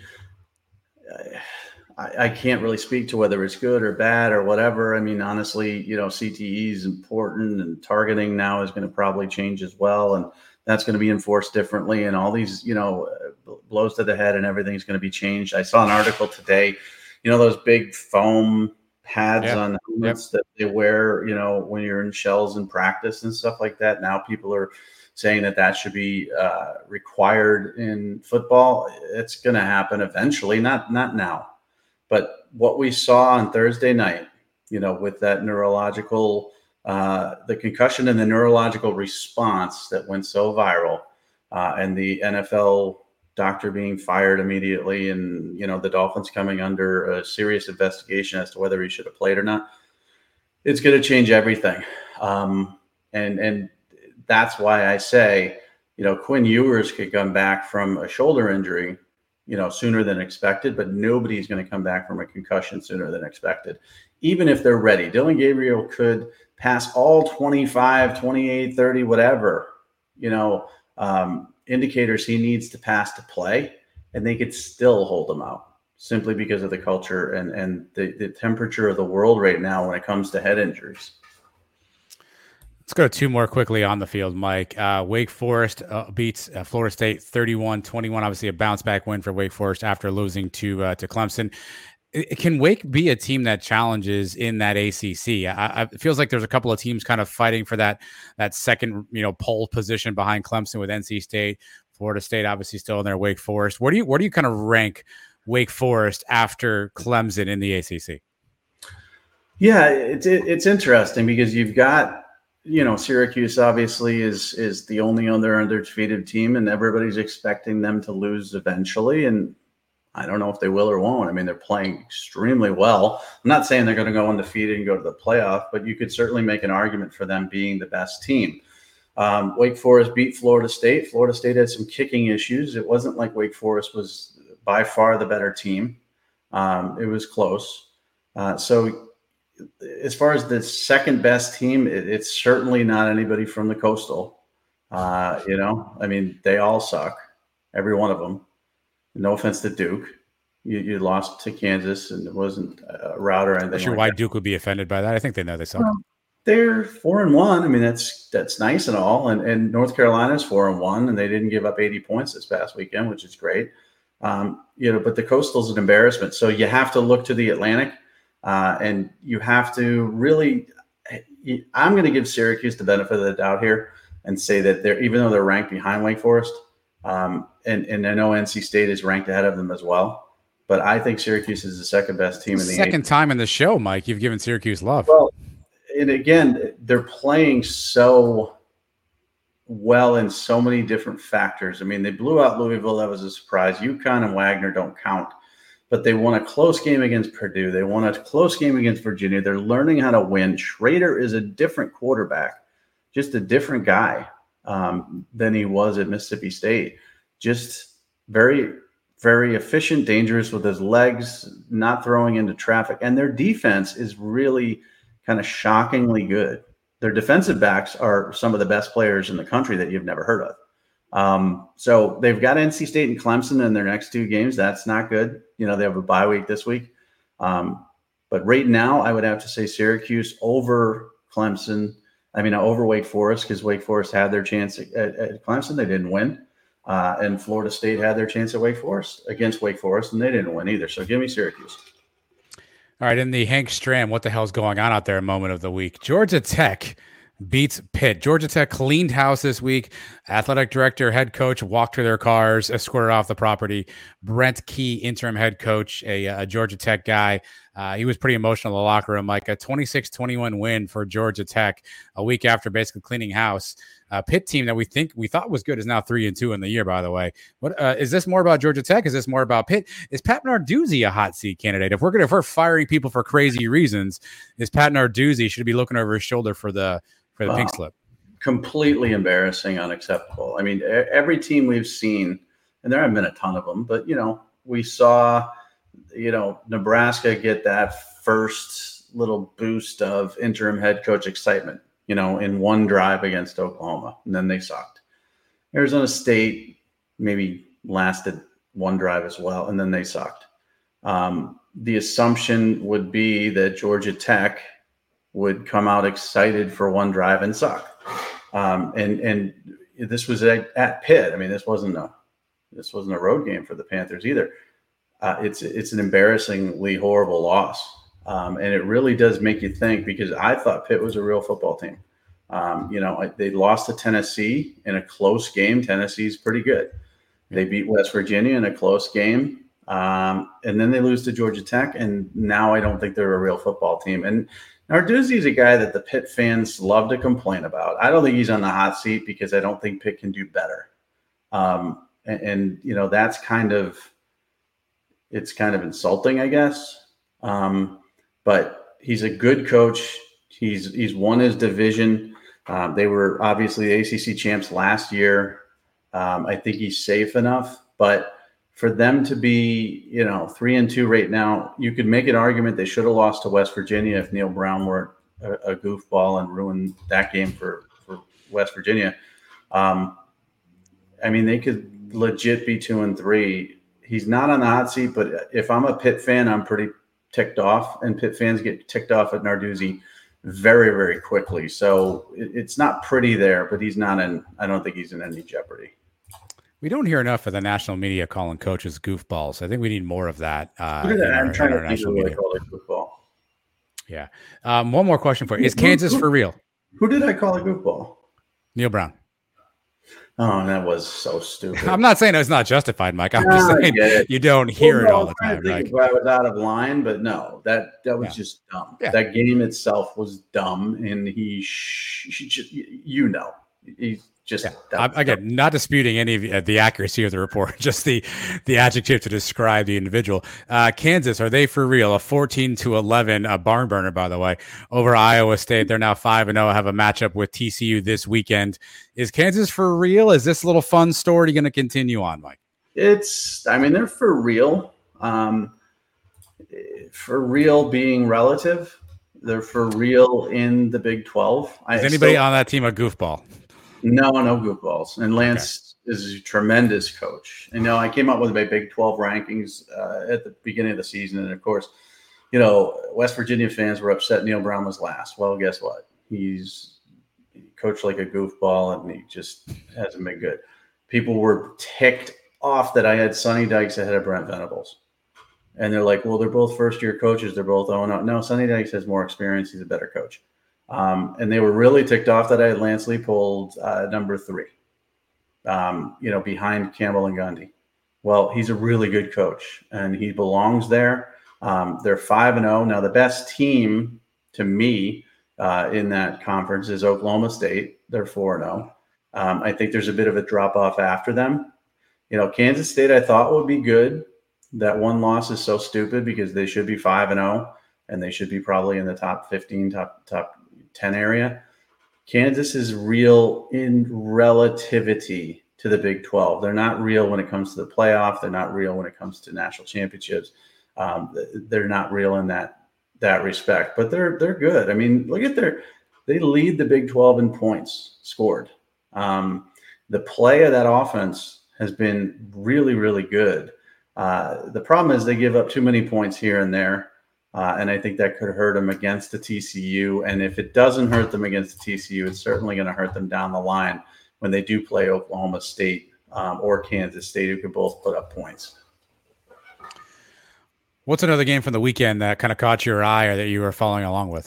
uh, I, I can't really speak to whether it's good or bad or whatever. I mean, honestly, you know, C T E is important, and targeting now is going to probably change as well. And that's going to be enforced differently. And all these, you know, blows to the head and everything's going to be changed. I saw an article today, you know, those big foam pads yep. on helmets yep. that they wear, you know, when you're in shells in practice and stuff like that. Now people are saying that that should be uh, required in football. It's going to happen eventually, not not now. But what we saw on Thursday night, you know, with that neurological, uh, the concussion and the neurological response that went so viral, uh, and the N F L doctor being fired immediately, and, you know, the Dolphins coming under a serious investigation as to whether he should have played or not, it's going to change everything. Um, and and that's why I say, you know, Quinn Ewers could come back from a shoulder injury, you know, sooner than expected, but nobody's going to come back from a concussion sooner than expected, even if they're ready. Dillon Gabriel could pass all twenty-five, twenty-eight, thirty, whatever, you know, um, indicators he needs to pass to play, and they could still hold him out simply because of the culture and, and the, the temperature of the world right now when it comes to head injuries. Let's go two more quickly on the field, Mike. Uh, Wake Forest uh, beats uh, Florida State thirty-one twenty-one. Obviously, a bounce back win for Wake Forest after losing to uh, to Clemson. It, can Wake be a team that challenges in that A C C? I, I, it feels like there's a couple of teams kind of fighting for that that second, you know, pole position behind Clemson with N C State, Florida State, obviously still in there. Wake Forest. Where do you where do you kind of rank Wake Forest after Clemson in the A C C? Yeah, it's it, it's interesting because you've got, you know, Syracuse obviously is is the only other undefeated team, and everybody's expecting them to lose eventually. And I don't know if they will or won't. I mean, they're playing extremely well. I'm not saying they're going to go undefeated and go to the playoff, but you could certainly make an argument for them being the best team. Um, Wake Forest beat Florida State. Florida State had some kicking issues. It wasn't like Wake Forest was by far the better team. Um, it was close. Uh, so as far as the second best team, it, it's certainly not anybody from the Coastal. Uh, you know, I mean, they all suck, every one of them. No offense to Duke. You, you lost to Kansas, and it wasn't a rout or anything. I'm sure like why that. Duke would be offended by that. I think they know they suck. Well, they're four and one. I mean, that's that's nice and all. And, and North Carolina's four and one, and they didn't give up eighty points this past weekend, which is great. Um, you know, but the Coastal's an embarrassment. So you have to look to the Atlantic. Uh, and you have to really, I'm going to give Syracuse the benefit of the doubt here and say that they're, even though they're ranked behind Wake Forest, um, and, and I know N C State is ranked ahead of them as well, but I think Syracuse is the second best team in the second time in the show, Mike. You've given Syracuse love. Well, and again, they're playing so well in so many different factors. I mean, they blew out Louisville. That was a surprise. UConn and Wagner don't count. But they won a close game against Purdue. They won a close game against Virginia. They're learning how to win. Schrader is a different quarterback just a different guy um, than he was at Mississippi State. Just very, very efficient, dangerous with his legs, not throwing into traffic. And their defense is really kind of shockingly good. Their defensive backs are some of the best players in the country that you've never heard of. Um, so they've got N C State and Clemson in their next two games. That's not good. You know, they have a bye week this week. Um, but right now, I would have to say Syracuse over Clemson. I mean, over Wake Forest, because Wake Forest had their chance at, at Clemson. They didn't win. Uh, and Florida State had their chance at Wake Forest against Wake Forest, and they didn't win either. So give me Syracuse. All right, in the Hank Stram, what the hell's going on out there? Moment of the week. Georgia Tech beats Pitt. Georgia Tech cleaned house this week. Athletic director, head coach walked to their cars, escorted off the property. Brent Key, interim head coach, a, a Georgia Tech guy. Uh, he was pretty emotional in the locker room. Like a twenty-six twenty-one win for Georgia Tech a week after basically cleaning house. Uh, Pitt team that we think we thought was good is now three and two in the year. By the way, what uh, is this more about Georgia Tech? Is this more about Pitt? Is Pat Narduzzi a hot seat candidate? If we're gonna if we're firing people for crazy reasons, is Pat Narduzzi should be looking over his shoulder for the for the wow. pink slip? Completely embarrassing, unacceptable. I mean, every team we've seen, and there haven't been a ton of them, but you know, we saw, you know, Nebraska get that first little boost of interim head coach excitement, you know, in one drive against Oklahoma, and then they sucked. Arizona State maybe lasted one drive as well, and then they sucked. Um, the assumption would be that Georgia Tech would come out excited for one drive and suck. Um, and and this was at, at Pitt. I mean, this wasn't a this wasn't a road game for the Panthers either. Uh, it's it's an embarrassingly horrible loss. Um, and it really does make you think, because I thought Pitt was a real football team. Um, you know, they lost to Tennessee in a close game. Tennessee's pretty good. They beat West Virginia in a close game. Um, and then they lose to Georgia Tech. And now I don't think they're a real football team. And Narduzzi is a guy that the Pitt fans love to complain about. I don't think he's on the hot seat because I don't think Pitt can do better. Um, and, and, you know, that's kind of, it's kind of insulting, I guess. Um, But he's a good coach. He's he's won his division. Um, they were obviously the A C C champs last year. Um, I think he's safe enough. But for them to be, you know, three and two right now, you could make an argument they should have lost to West Virginia if Neil Brown weren't a, a goofball and ruined that game for, for West Virginia. Um, I mean, they could legit be two and three. He's not on the hot seat, but if I'm a Pitt fan, I'm pretty ticked off, and Pitt fans get ticked off at Narduzzi very, very quickly. So it, it's not pretty there, but he's not in, I don't think he's in any jeopardy. We don't hear enough of the national media calling coaches goofballs. I think we need more of that. Uh, Look at that. Our, I'm trying to think of what I call it goofball. Yeah. Um, one more question for you. Is Kansas who, who, for real? Who did I call a goofball? Neil Brown. Oh, that was so stupid. I'm not saying it's not justified, Mike. I'm no, just saying you don't hear well, no, it all the time. Like, I was out of line, but no, that that was yeah. just dumb. Yeah. That game itself was dumb, and he, sh- sh- you know, he's just yeah. again not disputing any of uh, the accuracy of the report, just the the adjective to describe the individual. Uh, Kansas, are they for real? A fourteen to eleven, a barn burner, by the way, over Iowa State. They're now five and zero. Have a matchup with T C U this weekend. Is Kansas for real? Is this little fun story going to continue on, Mike? It's, I mean, they're for real. Um, for real being relative. They're for real in the Big twelve. Is I anybody still, on that team a goofball? No, no goofballs. And Lance okay. is a tremendous coach. And you know, I came up with my Big twelve rankings uh, at the beginning of the season. And of course, you know, West Virginia fans were upset Neil Brown was last. Well, guess what? He's he coached like a goofball, and he just hasn't been good. People were ticked off that I had Sonny Dykes ahead of Brent Venables. And they're like, well, they're both first-year coaches. They're both oh no. No, Sonny Dykes has more experience. He's a better coach. Um, and they were really ticked off that I had Lance Leipold uh, number three, um, you know, behind Campbell and Gundy. Well, he's a really good coach, and he belongs there. Um, they're five and zero now. The best team to me uh, in that conference is Oklahoma State. They're four and zero. Um, I think there's a bit of a drop off after them. You know, Kansas State I thought would be good. That one loss is so stupid because they should be five and zero, and they should be probably in the top fifteen, top top ten area. Kansas is real in relativity to the Big twelve. They're not real when it comes to the playoff. They're not real when it comes to national championships. Um, they're not real in that that respect, but they're they're good. I mean, look at their they lead the Big twelve in points scored. Um, the play of that offense has been really, really good. Uh, the problem is they give up too many points here and there, uh, and I think that could hurt them against the T C U. And if it doesn't hurt them against the T C U, it's certainly going to hurt them down the line when they do play Oklahoma State um, or Kansas State, who could both put up points. What's another game from the weekend that kind of caught your eye or that you were following along with?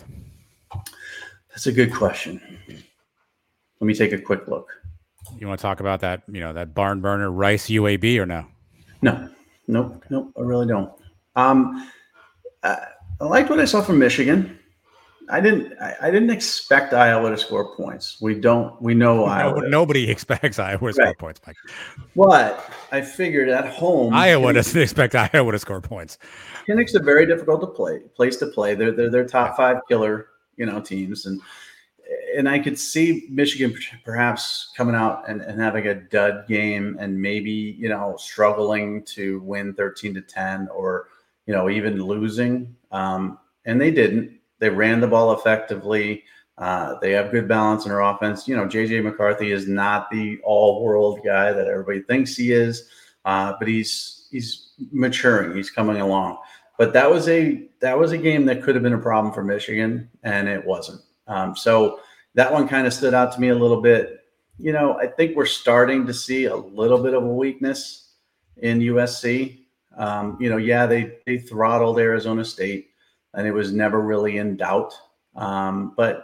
That's a good question. Let me take a quick look. You want to talk about that, you know, that barn burner Rice U A B or no? No, nope, nope, I really don't. Um, I, I liked what I saw from Michigan. I didn't, I, I didn't expect Iowa to score points. We don't, we know no, Iowa. Nobody expects Iowa to right. score points, Mike. But I figured at home, Iowa doesn't expect Iowa to score points. Kinnick's a very difficult to play place to play. They're they're, they're top five killer, you know, teams, and and I could see Michigan perhaps coming out and, and having a dud game and maybe, you know, struggling to win thirteen to ten or, you know, even losing. Um, and they didn't. They ran the ball effectively. Uh, they have good balance in their offense. You know, J J McCarthy is not the all-world guy that everybody thinks he is, uh, but he's he's maturing. He's coming along. But that was a that was a game that could have been a problem for Michigan, and it wasn't. Um, so that one kind of stood out to me a little bit. You know, I think we're starting to see a little bit of a weakness in U S C. Um, you know, yeah, they they throttled Arizona State, and it was never really in doubt. Um, but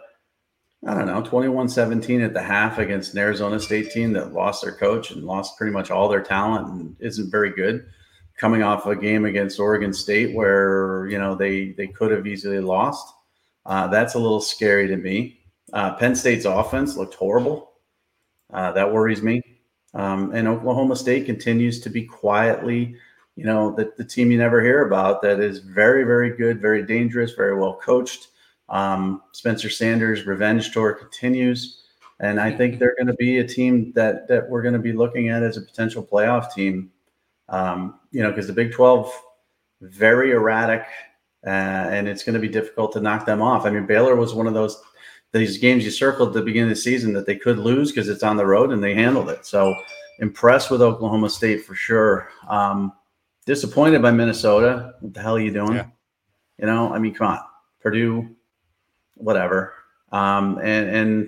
I don't know, twenty-one seventeen at the half against an Arizona State team that lost their coach and lost pretty much all their talent and isn't very good. Coming off a game against Oregon State where, you know, they they could have easily lost. Uh, that's a little scary to me. Uh, Penn State's offense looked horrible. Uh, that worries me. Um, and Oklahoma State continues to be quietly, you know, the, the team you never hear about that is very, very good, very dangerous, very well coached. Um, Spencer Sanders' revenge tour continues. And I think they're going to be a team that that we're going to be looking at as a potential playoff team. Um, you know, because the Big twelve, very erratic, uh, and it's going to be difficult to knock them off. I mean, Baylor was one of those these games you circled at the beginning of the season that they could lose because it's on the road, and they handled it. So impressed with Oklahoma State for sure. Um, disappointed by Minnesota. What the hell are you doing? Yeah. You know, I mean, come on, Purdue, whatever. Um, and and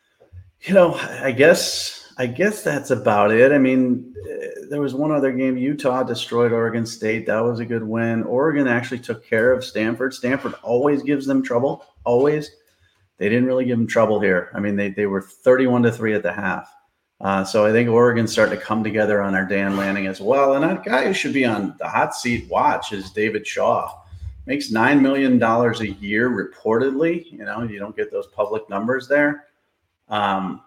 you know, I guess I guess that's about it. I mean, there was one other game. Utah destroyed Oregon State. That was a good win. Oregon actually took care of Stanford. Stanford always gives them trouble. Always. They didn't really give them trouble here. I mean, they they were thirty-one to three at the half. Uh, so I think Oregon's starting to come together on our Dan Lanning as well. And a guy who should be on the hot seat watch is David Shaw. Makes nine million dollars a year reportedly. You know, you don't get those public numbers there. Um,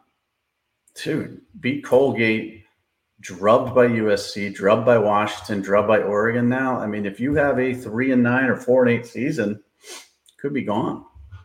dude, beat Colgate, drubbed by U S C, drubbed by Washington, drubbed by Oregon now. I mean, if you have a three and nine or four and eight season, could be gone.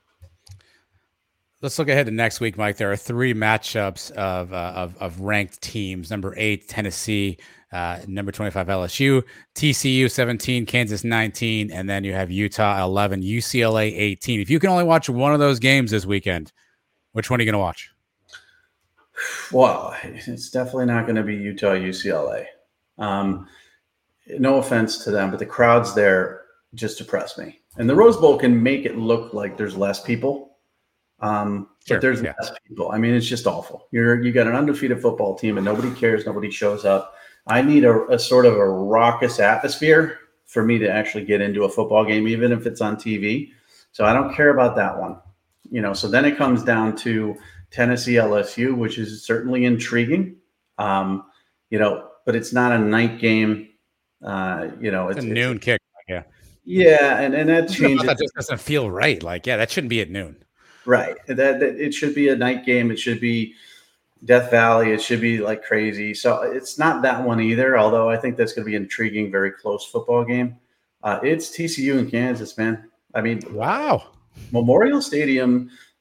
Let's look ahead to next week, Mike. There are three matchups of uh, of, of ranked teams. Number eight, Tennessee. Uh, number twenty-five, L S U. T C U, seventeen. Kansas, nineteen. And then you have Utah, eleven. U C L A, eighteen. If you can only watch one of those games this weekend, which one are you going to watch? Well, it's definitely not going to be Utah, U C L A. Um, no offense to them, but the crowds there just depress me. And the Rose Bowl can make it look like there's less people. Um, sure, but there's yeah. less people. I mean, it's just awful. You're you got an undefeated football team, and nobody cares. Nobody shows up. I need a, a sort of a raucous atmosphere for me to actually get into a football game, even if it's on T V. So I don't care about that one. You know. So then it comes down to Tennessee, L S U, which is certainly intriguing. Um, you know, but it's not a night game. Uh, you know, it's, it's a noon it's, kick. Yeah. Yeah, and and that changes. That just doesn't feel right. Like, yeah, that shouldn't be at noon. Right. That, that it should be a night game. It should be Death Valley. It should be like crazy. So it's not that one either, although I think that's going to be an intriguing, very close football game. Uh, it's T C U in Kansas, man. I mean, wow. Memorial Stadium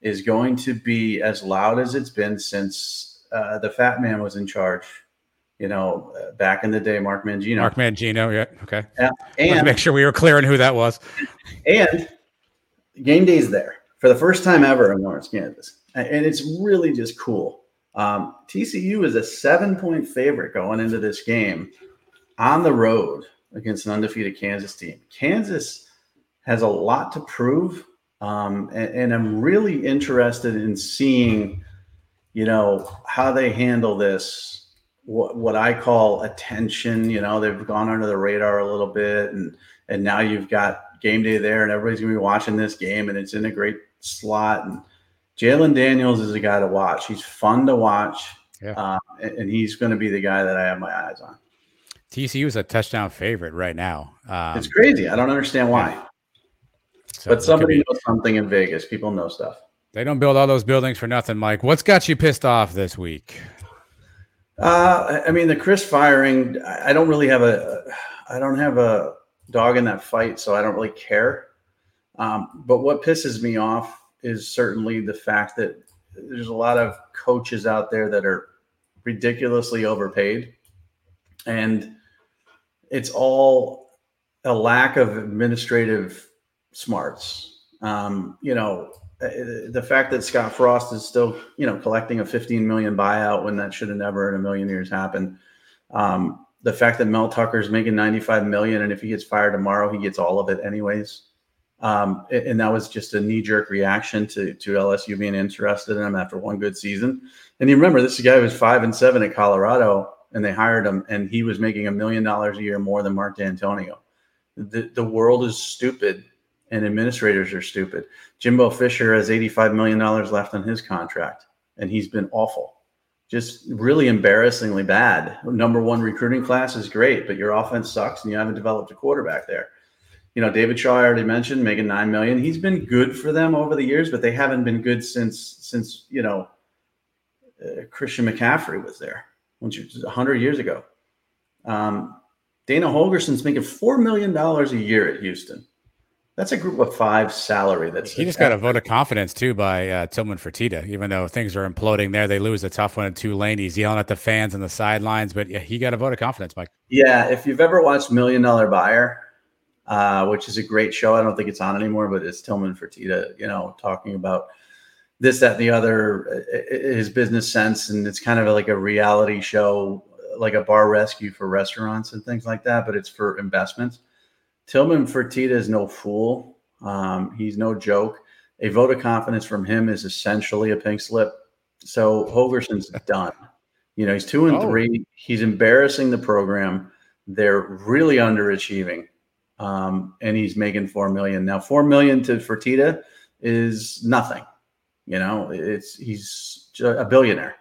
is going to be as loud as it's been since uh, the Fat Man was in charge. You know, uh, back in the day, Mark Mangino. Mark Mangino, yeah, okay. Yeah, and make sure we were clear on who that was. And game day's there for the first time ever in Lawrence, Kansas, and it's really just cool. Um, T C U is a seven-point favorite going into this game on the road against an undefeated Kansas team. Kansas has a lot to prove, um, and, and I'm really interested in seeing, you know, how they handle this. What, what I call attention, you know, they've gone under the radar a little bit, and and now you've got game day there, and everybody's gonna be watching this game, and it's in a great slot. And Jalen Daniels is a guy to watch. He's fun to watch, yeah. uh, and, and he's going to be the guy that I have my eyes on. T C U is a touchdown favorite right now. Um, it's crazy. I don't understand why, yeah. so but somebody be, knows something in Vegas. People know stuff. They don't build all those buildings for nothing, Mike. What's got you pissed off this week? Uh, I mean, the Chris firing, I don't really have a, I don't have a dog in that fight, so I don't really care. Um, but what pisses me off is certainly the fact that there's a lot of coaches out there that are ridiculously overpaid, and it's all a lack of administrative smarts. Um, you know, the fact that Scott Frost is still, you know, collecting a fifteen million buyout when that should have never in a million years happened. Um, the fact that Mel Tucker's making ninety-five million, and if he gets fired tomorrow, he gets all of it anyways. Um, and that was just a knee-jerk reaction to, to L S U being interested in him after one good season. And you remember, this guy was five and seven at Colorado, and they hired him, and he was making a million dollars a year more than Mark D'Antonio. The, the world is stupid, and administrators are stupid. Jimbo Fisher has eighty-five million dollars left on his contract, and he's been awful. Just really embarrassingly bad. Number one recruiting class is great, but your offense sucks, and you haven't developed a quarterback there. You know, David Shaw, I already mentioned, making nine million dollars. He's been good for them over the years, but they haven't been good since, since you know, uh, Christian McCaffrey was there, which was one hundred years ago. Um, Dana Holgerson's making four million dollars a year at Houston. That's a group of five salary. That's he just got a vote of confidence too by uh, Tillman Fertitta. Even though things are imploding there, they lose a tough one at Tulane. He's yelling at the fans on the sidelines, but yeah, he got a vote of confidence, Mike. Yeah, if you've ever watched Million Dollar Buyer, uh, which is a great show, I don't think it's on anymore, but it's Tillman Fertitta, you know, talking about this, that, and the other, his business sense, and it's kind of like a reality show, like a bar rescue for restaurants and things like that, but it's for investments. Tillman Fertitta is no fool. Um, he's no joke. A vote of confidence from him is essentially a pink slip. So Holgerson's done. You know, he's two and oh. three. He's embarrassing the program. They're really underachieving. Um, and he's making four million. Now, four million to Fertitta is nothing. You know, it's he's a billionaire.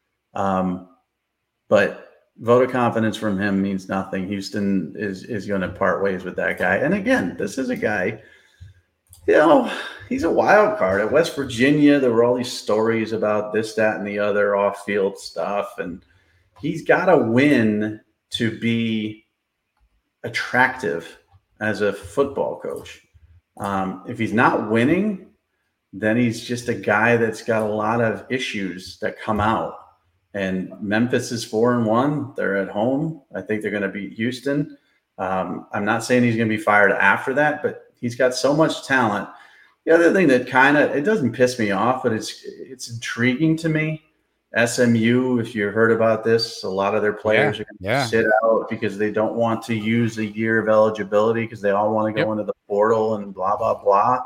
Um, but vote of confidence from him means nothing. Houston is is going to part ways with that guy. And again, this is a guy, you know, he's a wild card. At West Virginia, there were all these stories about this, that, and the other off-field stuff. And he's got to win to be attractive as a football coach. Um, if he's not winning, then he's just a guy that's got a lot of issues that come out. And Memphis is four and one. They're at home. I think they're going to beat Houston. Um, I'm not saying he's going to be fired after that, but he's got so much talent. The other thing that kind of, it doesn't piss me off, but it's it's intriguing to me. S M U, if you heard about this, a lot of their players yeah, are going to yeah. sit out because they don't want to use a year of eligibility because they all want to go yep. into the portal and blah, blah, blah.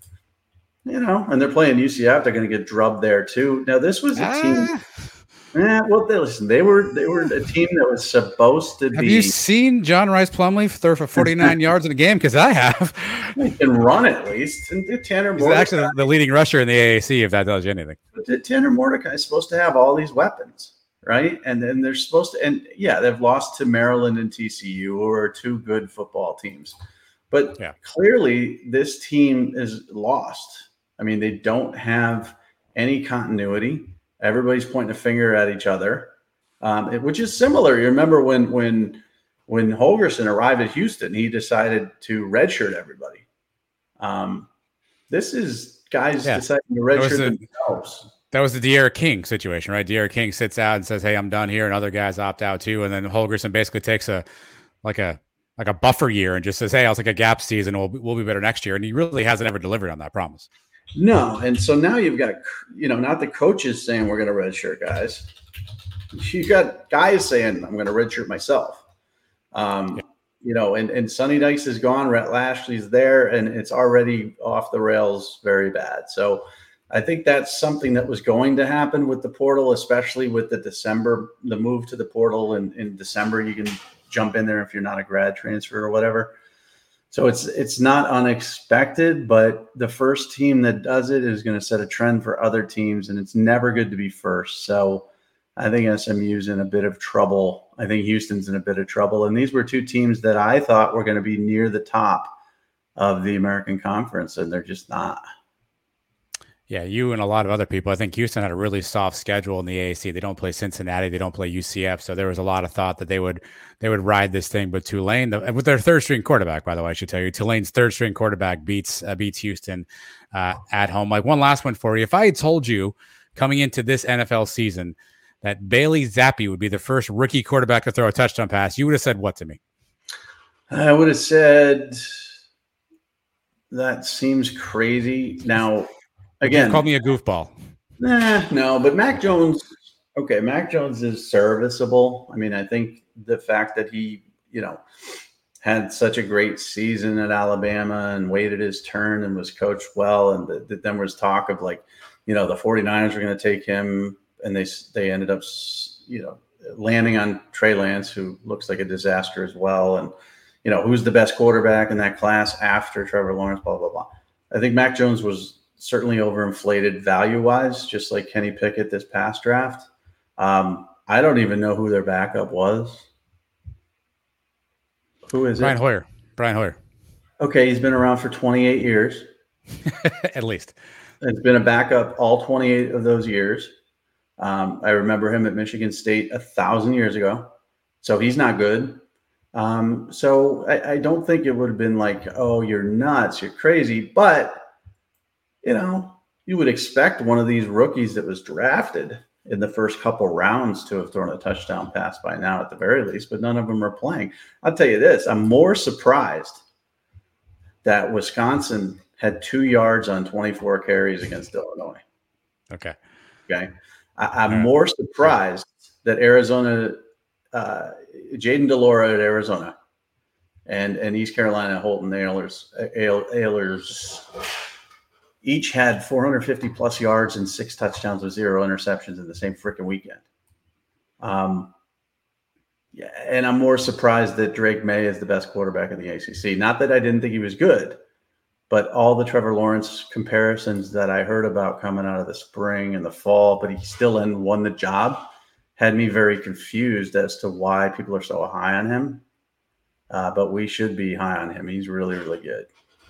You know, and they're playing U C F. They're going to get drubbed there too. Now, this was a ah. team. Eh, well, they, listen, they were they were a team that was supposed to have be. Have you seen John Rice Plumlee throw for forty-nine yards in a game? Because I have. He can run at least. And Tanner He's Mordecai, actually the leading rusher in the A A C, if that tells you anything. But Tanner Mordecai is supposed to have all these weapons, right? And then they're supposed to, and yeah, they've lost to Maryland and T C U, who are two good football teams. But yeah. clearly, this team is lost. I mean, they don't have any continuity. Everybody's pointing a finger at each other, um, it, which is similar. You remember when when when Holgerson arrived at Houston, he decided to redshirt everybody. Um, this is guys yeah. deciding to redshirt themselves. That was the De'Ara King situation, right? De'Ara King sits out and says, "Hey, I'm done here," and other guys opt out too. And then Holgorsen basically takes a like a like a buffer year and just says, "Hey, I'll take a gap season. We'll we'll be better next year." And he really hasn't ever delivered on that promise. No, and so now you've got, you know, not the coaches saying we're going to redshirt guys. You got guys saying I'm going to redshirt myself. Um, yeah. You know, and and Sonny Dykes is gone. Rhett Lashley's there, and it's already off the rails very bad. So I think that's something that was going to happen with the portal, especially with the December, the move to the portal. And in December, you can jump in there if you're not a grad transfer or whatever. So it's it's not unexpected, but the first team that does it is going to set a trend for other teams, and it's never good to be first. So I think S M U's in a bit of trouble. I think Houston's in a bit of trouble. And these were two teams that I thought were going to be near the top of the American Conference, and they're just not. Yeah, you and a lot of other people. I think Houston had a really soft schedule in the A A C. They don't play Cincinnati. They don't play U C F. So there was a lot of thought that they would they would ride this thing. But Tulane, the, with their third string quarterback, by the way, I should tell you, Tulane's third string quarterback beats uh, beats Houston uh, at home. Like one last one for you. If I had told you coming into this N F L season that Bailey Zappi would be the first rookie quarterback to throw a touchdown pass, you would have said what to me? I would have said that seems crazy. Now, again, call me a goofball. Nah, no, but Mac Jones, okay, Mac Jones is serviceable. I mean, I think the fact that he, you know, had such a great season at Alabama and waited his turn and was coached well, and the, the, then was talk of like, you know, the 49ers were going to take him, and they they ended up, you know, landing on Trey Lance, who looks like a disaster as well, and you know, who's the best quarterback in that class after Trevor Lawrence, blah blah blah. I think Mac Jones was certainly overinflated value-wise, just like Kenny Pickett this past draft. Um, I don't even know who their backup was. Who is Brian it? Hoyer. Brian Hoyer. Okay, he's been around for twenty-eight years. At least. It's been a backup all twenty-eight of those years. Um, I remember him at Michigan State a thousand years ago. So he's not good. Um, so I, I don't think it would have been like, oh, you're nuts, you're crazy. But you know, you would expect one of these rookies that was drafted in the first couple rounds to have thrown a touchdown pass by now at the very least, but none of them are playing. I'll tell you this, I'm more surprised that Wisconsin had two yards on twenty-four carries against Illinois. Okay. Okay. I, I'm right. more surprised that Arizona, uh, Jaden DeLora at Arizona and, and East Carolina, Holton Ahlers, Ahlers, each had four hundred fifty plus yards and six touchdowns with zero interceptions in the same freaking weekend. Um, yeah, and I'm more surprised that Drake May is the best quarterback in the A C C. Not that I didn't think he was good, but all the Trevor Lawrence comparisons that I heard about coming out of the spring and the fall, but he still hadn't won the job, had me very confused as to why people are so high on him. Uh, but we should be high on him. He's really, really good.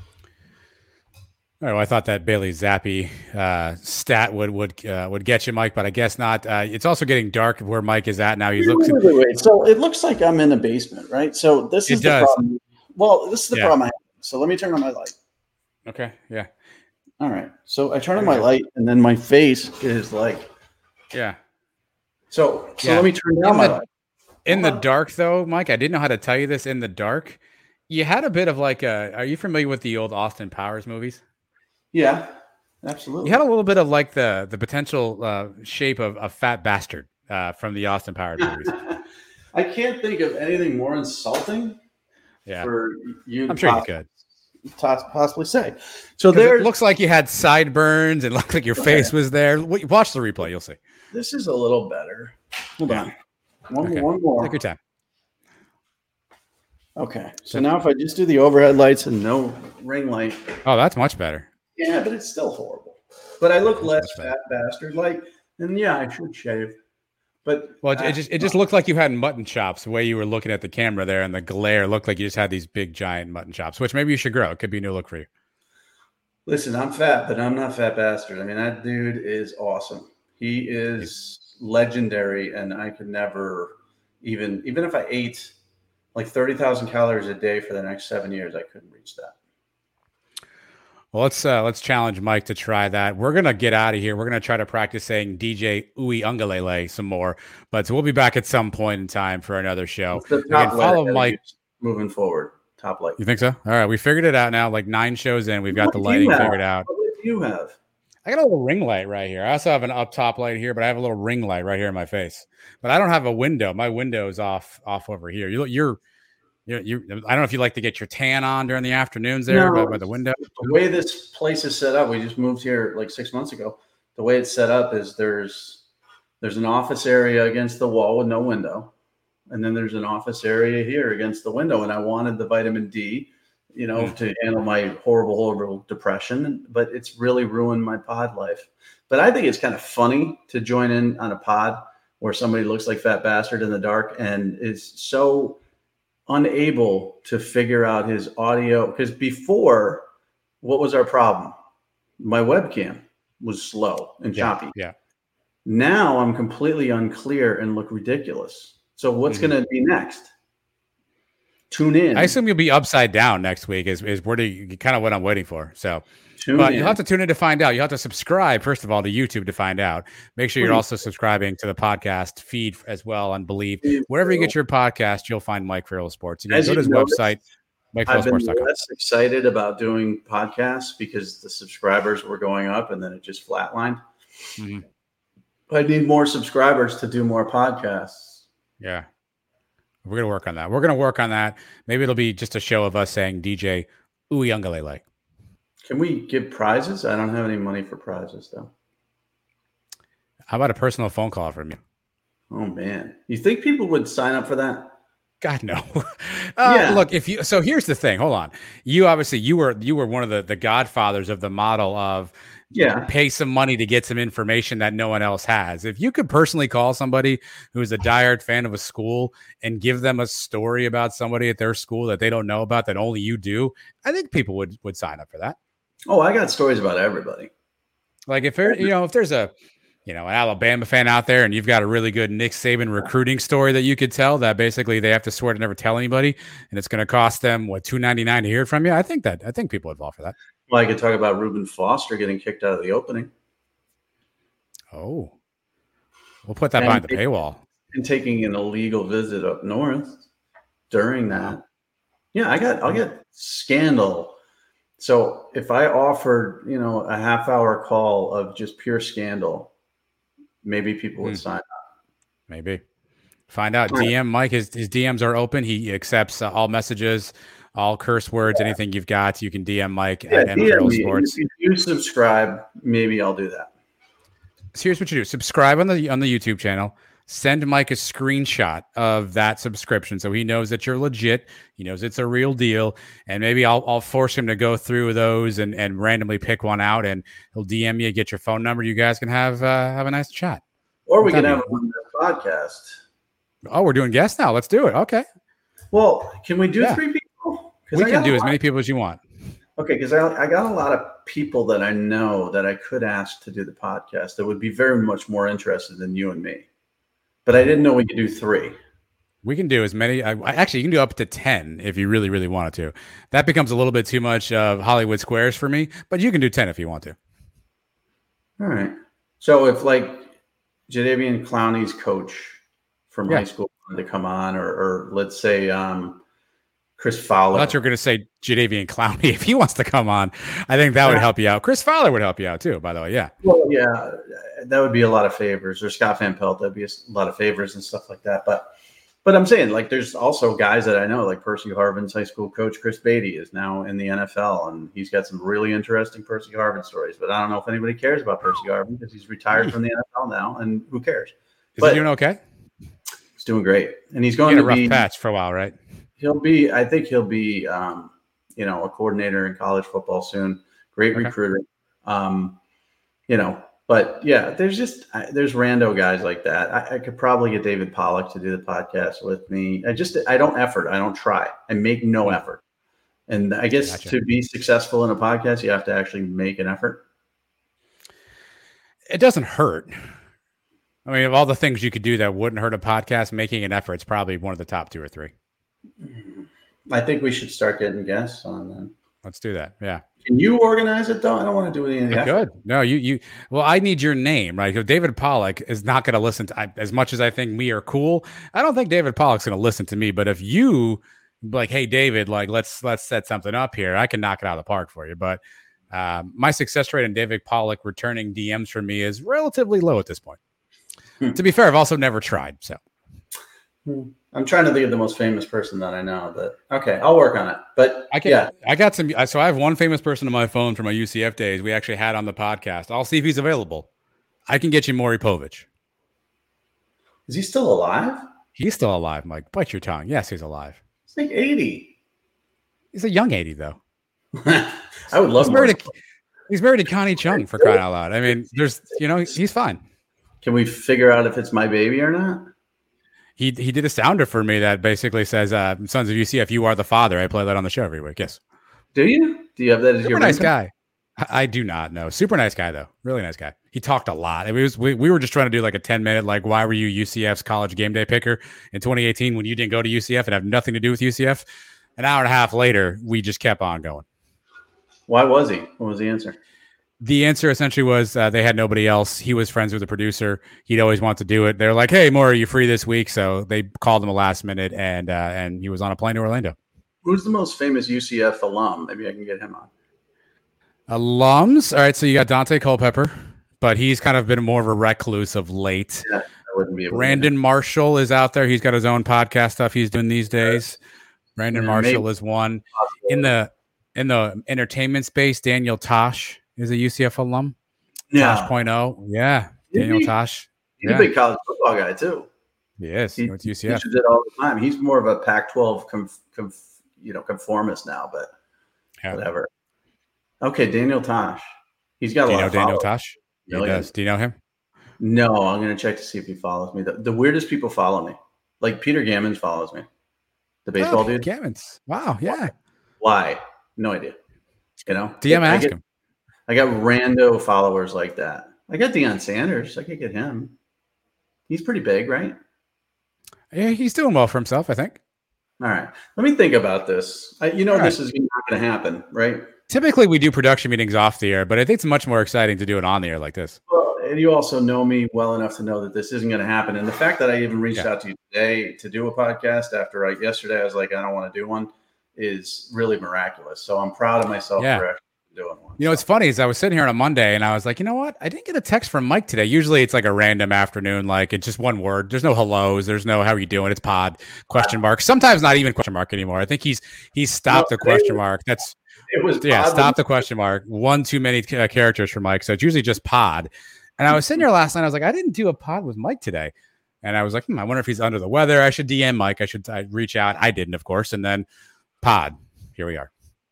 Oh, I thought that Bailey Zappi uh, stat would would uh, would get you, Mike, but I guess not. Uh, it's also getting dark where Mike is at now. He's wait, looking. Wait, wait, wait. So it looks like I'm in the basement, right? So this is it the does. problem. Well, this is the yeah. problem I have. So let me turn on my light. Okay. Yeah. All right. So I turn on my light, and then my face is like. Yeah. So so yeah. let me turn down in my the, light. In the dark, though, Mike, I didn't know how to tell you this. In the dark, you had a bit of like a. Are you familiar with the old Austin Powers movies? Yeah, absolutely. You had a little bit of like the the potential uh, shape of a fat bastard uh, from the Austin Powers movies. I can't think of anything more insulting. Yeah, for you. I'm sure you could possibly say. So there looks like you had sideburns and looked like your face okay. was there. Watch the replay, you'll see. This is a little better. Hold yeah. on, one, okay. one more. Take your time. Okay, so now if I just do the overhead lights and no ring light. Oh, that's much better. Yeah, but it's still horrible. But I look less fat bastard like, and yeah, I should shave. But well, it, it just it just looked like you had mutton chops the way you were looking at the camera there, and the glare looked like you just had these big giant mutton chops, which maybe you should grow. It could be a new look for you. Listen, I'm fat, but I'm not fat bastard. I mean, that dude is awesome. He is legendary, and I could never even even if I ate like thirty thousand calories a day for the next seven years, I couldn't reach that. Well, let's uh, let's challenge Mike to try that. We're gonna get out of here. We're gonna try to practice saying D J Uwe Ungalele some more, but we'll be back at some point in time for another show. The top Again, follow Mike moving forward. Top light. You think so? All right, we figured it out now. Like nine shows in, we've got What the do lighting you have? figured out. What do you have? I got a little ring light right here. I also have an up top light here, but I have a little ring light right here in my face. But I don't have a window. My window is off off over here. You you're. You, you, I don't know if you like to get your tan on during the afternoons there No, by, by the window. The way this place is set up, we just moved here like six months ago. The way it's set up is there's there's an office area against the wall with no window, and then there's an office area here against the window. And I wanted the vitamin D, you know, mm. to handle my horrible, horrible depression, but it's really ruined my pod life. But I think it's kind of funny to join in on a pod where somebody looks like Fat Bastard in the dark and is so unable to figure out his audio, because before, what was our problem? My webcam was slow and choppy. Yeah. yeah. Now I'm completely unclear and look ridiculous. So what's mm-hmm. going to be next? Tune in. I assume you'll be upside down next week. Is is where you kind of what I'm waiting for. So. Tune but in. You'll have to tune in to find out. You'll have to subscribe, first of all, to YouTube to find out. Make sure you're also subscribing to the podcast feed as well on Believe. Wherever you get your podcast, you'll find Mike Farrell Sports. You can go to his noticed, website, mike farrell sports dot com. I've been less excited about doing podcasts because the subscribers were going up and then it just flatlined. Mm-hmm. I need more subscribers to do more podcasts. Yeah. We're going to work on that. We're going to work on that. Maybe it'll be just a show of us saying D J Uwe Ungalele. Can we give prizes? I don't have any money for prizes, though. How about a personal phone call from you? Oh, man. You think people would sign up for that? God, no. uh, yeah. Look, if you, so here's the thing. Hold on. You obviously, you were, you were one of the, the godfathers of the model of yeah, pay some money to get some information that no one else has. If you could personally call somebody who is a diehard fan of a school and give them a story about somebody at their school that they don't know about, that only you do, I think people would, would sign up for that. Oh, I got stories about everybody. Like if there, you know, if there's a, you know, an Alabama fan out there and you've got a really good Nick Saban recruiting story that you could tell that basically they have to swear to never tell anybody and it's going to cost them what two ninety-nine to hear it from you. I think that, I think people would fall for that. Well, I could talk about Reuben Foster getting kicked out of the opening. Oh, we'll put that and behind the paywall. And taking an illegal visit up north during that. Yeah, I got, I'll get scandal. So if I offered, you know, a half hour call of just pure scandal, maybe people would mm. sign up. Maybe. Find out. D M Mike, his, his D Ms are open. He accepts uh, all messages, all curse words, yeah. anything you've got. You can D M Mike yeah, at M Farrell Sports. If you subscribe, maybe I'll do that. So here's what you do. Subscribe on the on the YouTube channel. Send Mike a screenshot of that subscription so he knows that you're legit. He knows it's a real deal. And maybe I'll I'll force him to go through those and, and randomly pick one out, and he'll D M you, get your phone number. You guys can have uh, have a nice chat. Or we can have a podcast. Oh, we're doing guests now. Let's do it. Okay. Well, can we do yeah. three people? We I can do as many people as you want. Okay, because I, I got a lot of people that I know that I could ask to do the podcast that would be very much more interested than you and me. But I didn't know we could do three. We can do as many. I, actually, you can do up to ten if you really, really wanted to. That becomes a little bit too much of Hollywood Squares for me, but you can do ten if you want to. All right. So if like Jadeveon Clowney's coach from yeah. high school wanted to come on, or, or let's say um, Chris Fowler. I thought you were going to say Jadeveon Clowney if he wants to come on. I think that would help you out. Chris Fowler would help you out too, by the way. Yeah. Well, yeah, that would be a lot of favors. Or Scott Van Pelt, that'd be a lot of favors and stuff like that. But, but I'm saying, like, there's also guys that I know, like Percy Harvin's high school coach, Chris Beatty, is now in the N F L, and he's got some really interesting Percy Harvin stories. But I don't know if anybody cares about Percy Harvin because he's retired from the N F L now, and who cares? Is but he doing okay? He's doing great, and he's going he had to a rough be patch for a while, right? He'll be, I think he'll be, um, you know, a coordinator in college football soon. Great okay. recruiter, um, you know. But yeah, there's just I, there's rando guys like that. I, I could probably get David Pollock to do the podcast with me. I just I don't effort. I don't try. I make no effort. And I guess gotcha. to be successful in a podcast, you have to actually make an effort. It doesn't hurt. I mean, of all the things you could do that wouldn't hurt a podcast, making an effort is probably one of the top two or three. I think we should start getting guests on that. Let's do that. Yeah. Can you organize it though? I don't want to do anything. I could. No, you you. Well, I need your name, right? Because David Pollock is not going to listen to I, as much as I think we are cool. I don't think David Pollock's going to listen to me. But if you like, hey David, like let's let's set something up here, I can knock it out of the park for you. But um, my success rate in David Pollock returning D Ms from me is relatively low at this point. Hmm. To be fair, I've also never tried. So hmm. I'm trying to think of the most famous person that I know, but okay, I'll work on it. But I can, yeah, I got some. So I have one famous person on my phone from my U C F days. We actually had on the podcast. I'll see if he's available. I can get you Maury Povich. Is he still alive? He's still alive, Mike. Bite your tongue. Yes, he's alive. He's like eighty. He's a young eighty, though. I would love. He's married, to, he's married to Connie Chung, for crying out loud. I mean, there's, you know, he's fine. Can we figure out if it's my baby or not? He he did a sounder for me that basically says, uh, Sons of U C F, you are the father. I play that on the show every week. Yes. Do you? Do you have that as Super your nice ringtone? guy. I, I do not know. Super nice guy, though. Really nice guy. He talked a lot. It was, we, we were just trying to do like a ten minute, like, why were you U C F's college game day picker in twenty eighteen when you didn't go to U C F and have nothing to do with U C F? An hour and a half later, we just kept on going. Why was he? What was the answer? The answer essentially was uh, they had nobody else. He was friends with the producer. He'd always want to do it. They're like, hey, Maury, are you free this week? So they called him a last minute, and uh, and he was on a plane to Orlando. Who's the most famous U C F alum? Maybe I can get him on. Alums? All right, so you got Dante Culpepper, but he's kind of been more of a recluse of late. Yeah, I wouldn't be able Brandon to Marshall is out there. He's got his own podcast stuff he's doing these days. Brandon Yeah, Marshall maybe. is one. In the in the entertainment space, Daniel Tosh is a U C F alum. Yeah. Tosh point oh. Yeah. Is Daniel he? Tosh. He's Yeah. a big college football guy too. He is. He He went to U C F. teaches it all the time. He's more of a Pac twelve conf, conf, you know, conformist now, but Yeah. whatever. Okay, Daniel Tosh. He's got a Do you lot know of Daniel followers. Tosh? He Millions. does. Do you know him? No, I'm gonna check to see if he follows me. The, the weirdest people follow me. Like Peter Gammons follows me. The baseball oh, dude. Gammons. Wow. Yeah. Why? No idea. You know? D M I ask get, him. I got rando followers like that. I got Deion Sanders. I could get him. He's pretty big, right? Yeah, he's doing well for himself, I think. All right. Let me think about this. I, you know, All right. this is not going to happen, right? Typically, we do production meetings off the air, but I think it's much more exciting to do it on the air like this. Well, and you also know me well enough to know that this isn't going to happen. And the fact that I even reached Yeah. out to you today to do a podcast after I yesterday, I was like, I don't want to do one, is really miraculous. So I'm proud of myself Yeah. for actually doing one. You know, what's funny is I was sitting here on a Monday and I was like, you know what? I didn't get a text from Mike today. Usually it's like a random afternoon, like it's just one word. There's no hellos. There's no how are you doing? It's pod question mark. Sometimes not even question mark anymore. I think he's he's stopped No, the question it- mark. That's It was yeah, pod stop the question mark. One too many uh, characters for Mike, so it's usually just pod. And I was sitting here last night. I was like, I didn't do a pod with Mike today, and I was like, hmm, I wonder if he's under the weather. I should D M Mike. I should I reach out. I didn't, of course, and then pod. Here we are.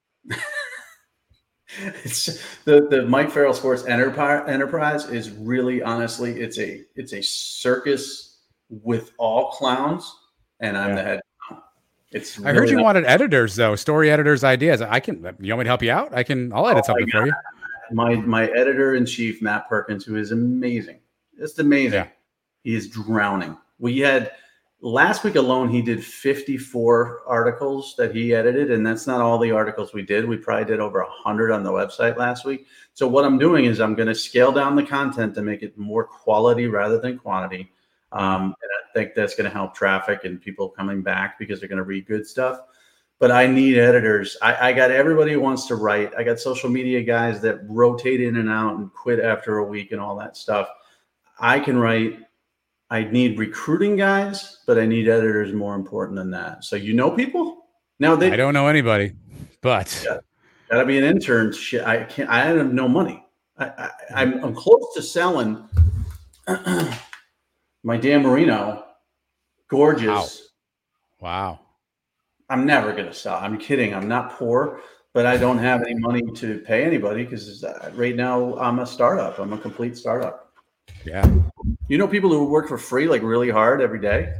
It's the the Mike Farrell Sports Enterprise Enterprise is really honestly it's a it's a circus with all clowns, and I'm Yeah. the head clown. It's I heard really you not- wanted editors though, story editors ideas. I can. You want me to help you out? I can. I'll edit Oh, something my for you. my my editor in chief Matt Perkins, who is amazing, just amazing. Yeah. He is drowning. We had last week alone, he did fifty-four articles that he edited, and that's not all the articles we did. We probably did over one hundred on the website last week. So what I'm doing is I'm going to scale down the content to make it more quality rather than quantity. Um, and I think that's going to help traffic and people coming back because they're going to read good stuff. But I need editors. I, I got everybody who wants to write. I got social media guys that rotate in and out and quit after a week and all that stuff. I can write. I need recruiting guys, but I need editors more important than that. So you know people? Now they I don't know anybody, but Yeah. gotta be an intern. Shit, I can't. I have no money. I, I, I'm, I'm close to selling my Dan Marino. Gorgeous. wow. I'm never gonna sell. I'm kidding. I'm not poor, but I don't have any money to pay anybody because right now I'm a startup. I'm a complete startup. Yeah. You know people who work for free, like really hard every day?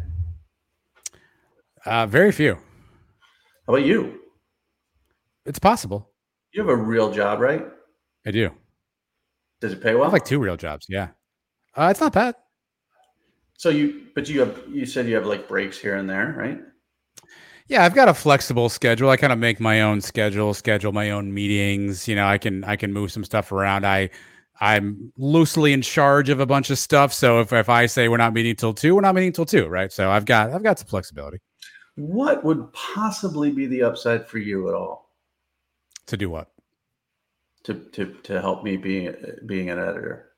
Uh, very few. How about you? It's possible. You have a real job, right? I do. Does it pay I well? have like two real jobs. Yeah. Uh, it's not bad. So you, but you have, you said you have like breaks here and there, right? Yeah, I've got a flexible schedule. I kind of make my own schedule, schedule my own meetings. You know, I can I can move some stuff around. I I'm loosely in charge of a bunch of stuff. So if, if I say we're not meeting till two, we're not meeting till two, right? So I've got I've got some flexibility. What would possibly be the upside for you at all? To do what? To to to help me being being an editor.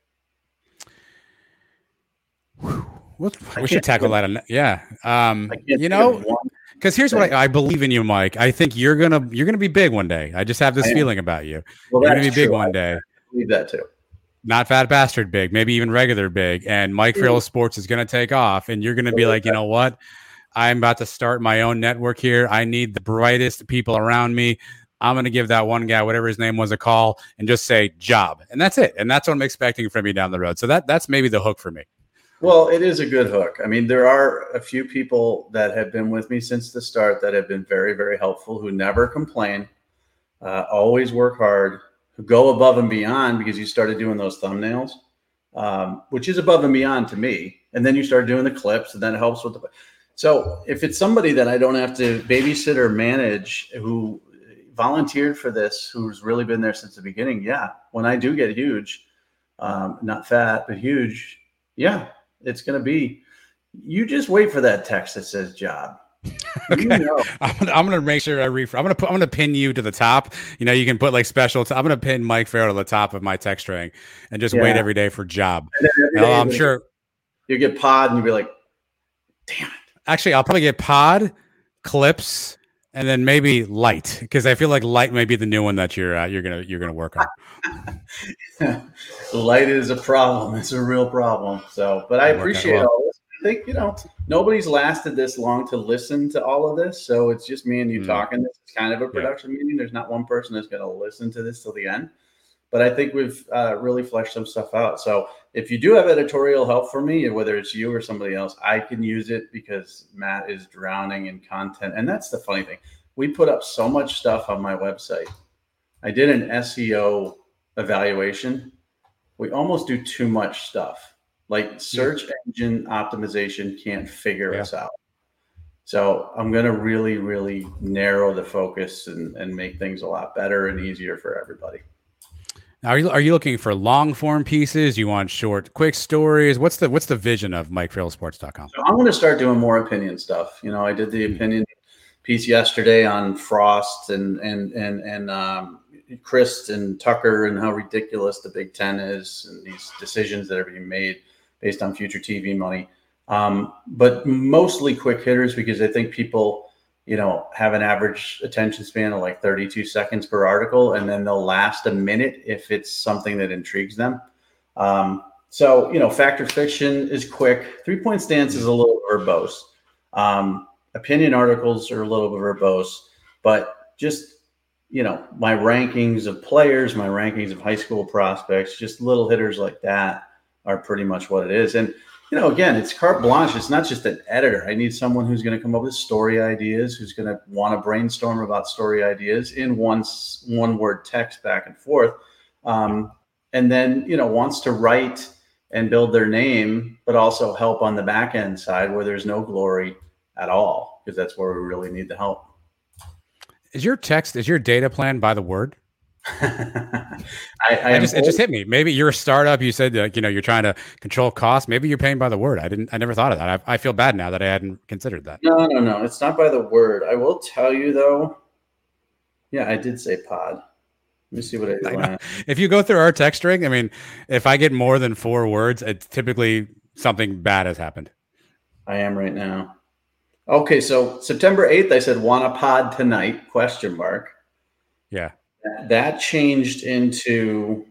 Well, we should tackle that. On, yeah. Um, you know, because here's what I, I believe in you, Mike. I think you're gonna you're gonna be big one day. I just have this feeling about you. Well, you're gonna be big true. one day. I believe that too. Not fat bastard big, maybe even regular big. And Mike Farrell Sports is gonna take off, and you're gonna be like, you know what? I'm about to start my own network here. I need the brightest people around me. I'm going to give that one guy, whatever his name was, a call and just say job. And that's it. And that's what I'm expecting from you down the road. So that that's maybe the hook for me. Well, it is a good hook. I mean, there are a few people that have been with me since the start that have been very, very helpful, who never complain, uh, always work hard, who go above and beyond because you started doing those thumbnails, um, which is above and beyond to me. And then you start doing the clips, and then it helps with the. So if it's somebody that I don't have to babysit or manage, who volunteered for this, who's really been there since the beginning, yeah, when I do get huge, um, not fat, but huge, yeah, it's going to be, you just wait for that text that says job. Okay. You know. I'm, gonna, I'm gonna make sure I refresh. I'm gonna put. I'm gonna pin you to the top. You know, you can put like special. T- I'm gonna pin Mike Farrell to the top of my text string and just yeah. wait every day for job. Now, I'm sure you get pod and you'll be like, damn it. Actually, I'll probably get pod, clips, and then maybe light, because I feel like light may be the new one that you're uh, you're gonna you're gonna work on. Light is a problem. It's a real problem. So, but I appreciate well. all this. I think, you know, nobody's lasted this long to listen to all of this. So it's just me and you mm. talking. This is kind of a production yeah. meeting. There's not one person that's going to listen to this till the end. But I think we've uh, really fleshed some stuff out. So if you do have editorial help for me, whether it's you or somebody else, I can use it because Matt is drowning in content. And that's the funny thing. We put up so much stuff on my website. I did an S E O evaluation. We almost do too much stuff. Like search yeah. engine optimization can't figure yeah. us out. So I'm going to really, really narrow the focus and, and make things a lot better and easier for everybody. Now, are you are you looking for long form pieces? You want short, quick stories? What's the what's the vision of Mike Farrell Sports dot com? So I'm going to start doing more opinion stuff. You know, I did the opinion piece yesterday on Frost and and and and um, Chris and Tucker and how ridiculous the Big Ten is and these decisions that are being made based on future T V money. Um, but mostly quick hitters, because I think people, you know, have an average attention span of like thirty-two seconds per article, and then they'll last a minute if it's something that intrigues them. Um, so, you know, fact or fiction is quick. Three point stance is a little verbose. Um, opinion articles are a little bit verbose, but just, you know, my rankings of players, my rankings of high school prospects, just little hitters like that are pretty much what it is. And, you know, again, it's carte blanche. It's not just an editor. I need someone who's going to come up with story ideas, who's going to want to brainstorm about story ideas in one, one word text back and forth. Um, and then, you know, wants to write and build their name, but also help on the back end side where there's no glory at all, because that's where we really need the help. Is your text, is your data plan by the word? I, I I just, it just hit me. Maybe you're a startup. You said that, you know, you're trying to control costs. Maybe you're paying by the word. I didn't, I never thought of that. I, I feel bad now that I hadn't considered that. No, no, no. It's not by the word. I will tell you though. Yeah, I did say pod. Let me see what I, I If you go through our text string, I mean, if I get more than four words, it's typically something bad has happened. I am right now. Okay. So September eighth, I said, want a pod tonight, question mark. Yeah. That changed into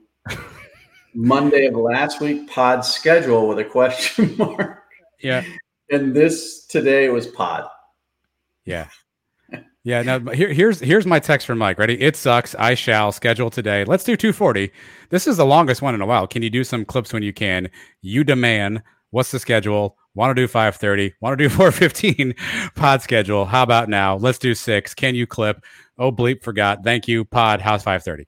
Monday of last week, pod schedule with a question mark. Yeah. And this today was pod. Yeah. Yeah. Now here, here's here's my text from Mike. Ready? It sucks. I shall schedule today. Let's do two forty. This is the longest one in a while. Can you do some clips when you can? You demand. What's the schedule? Want to do five thirty? Want to do four fifteen? Pod schedule. How about now? Let's do six. Can you clip? Oh, bleep, forgot. Thank you. Pod, house five thirty.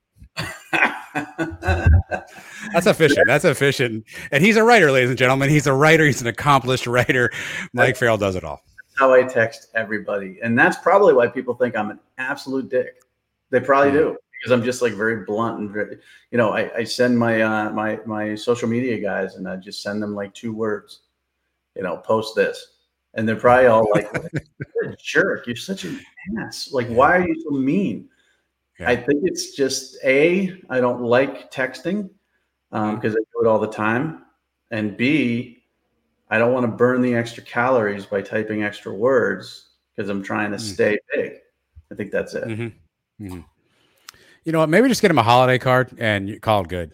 That's efficient. That's efficient. And he's a writer, ladies and gentlemen. He's a writer. He's an accomplished writer. Mike Farrell does it all. how I text everybody. And that's probably why people think I'm an absolute dick. They probably mm-hmm. do, because I'm just like very blunt and very, you know, I, I send my, uh, my, my social media guys and I just send them like two words, you know, post this. And they're probably all like, you're a jerk. You're such an ass. Like, why are you so mean? Yeah. I think it's just A, I don't like texting um, because I do it all the time. And B, I don't want to burn the extra calories by typing extra words because I'm trying to mm-hmm. stay big. I think that's it. Mm-hmm. Mm-hmm. You know what? Maybe just get him a holiday card and you call it good.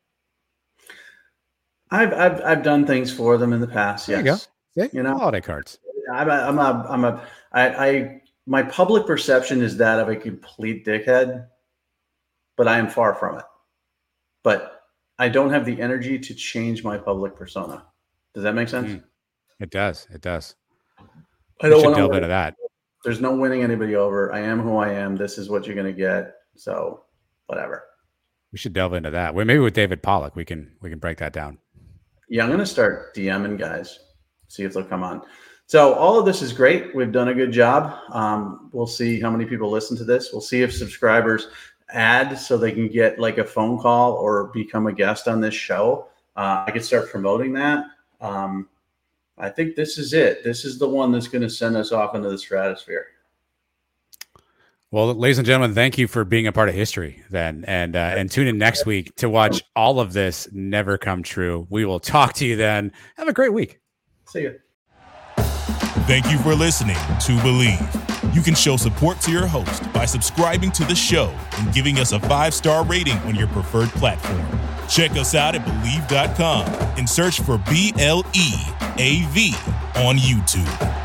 I've I've I've done things for them in the past. Yes. There you go. See? You know, holiday cards. I'm a, I'm a, I'm a, I, I, my public perception is that of a complete dickhead, but I am far from it. But I don't have the energy to change my public persona. Does that make sense? Mm. It does. It does. I don't want to delve into that. There's no winning anybody over. I am who I am. This is what you're going to get. So whatever. We should delve into that. Well, maybe with David Pollock, we can, we can break that down. Yeah. I'm going to start DMing guys, see if they'll come on. So all of this is great. We've done a good job. Um, we'll see how many people listen to this. We'll see if subscribers add so they can get like a phone call or become a guest on this show. Uh, I could start promoting that. Um, I think this is it. This is the one that's going to send us off into the stratosphere. Well, ladies and gentlemen, thank you for being a part of history then. And, uh, and tune in next week to watch all of this never come true. We will talk to you then. Have a great week. See you. Thank you for listening to Believe. You can show support to your host by subscribing to the show and giving us a five-star rating on your preferred platform. Check us out at Believe dot com and search for B L E A V on YouTube.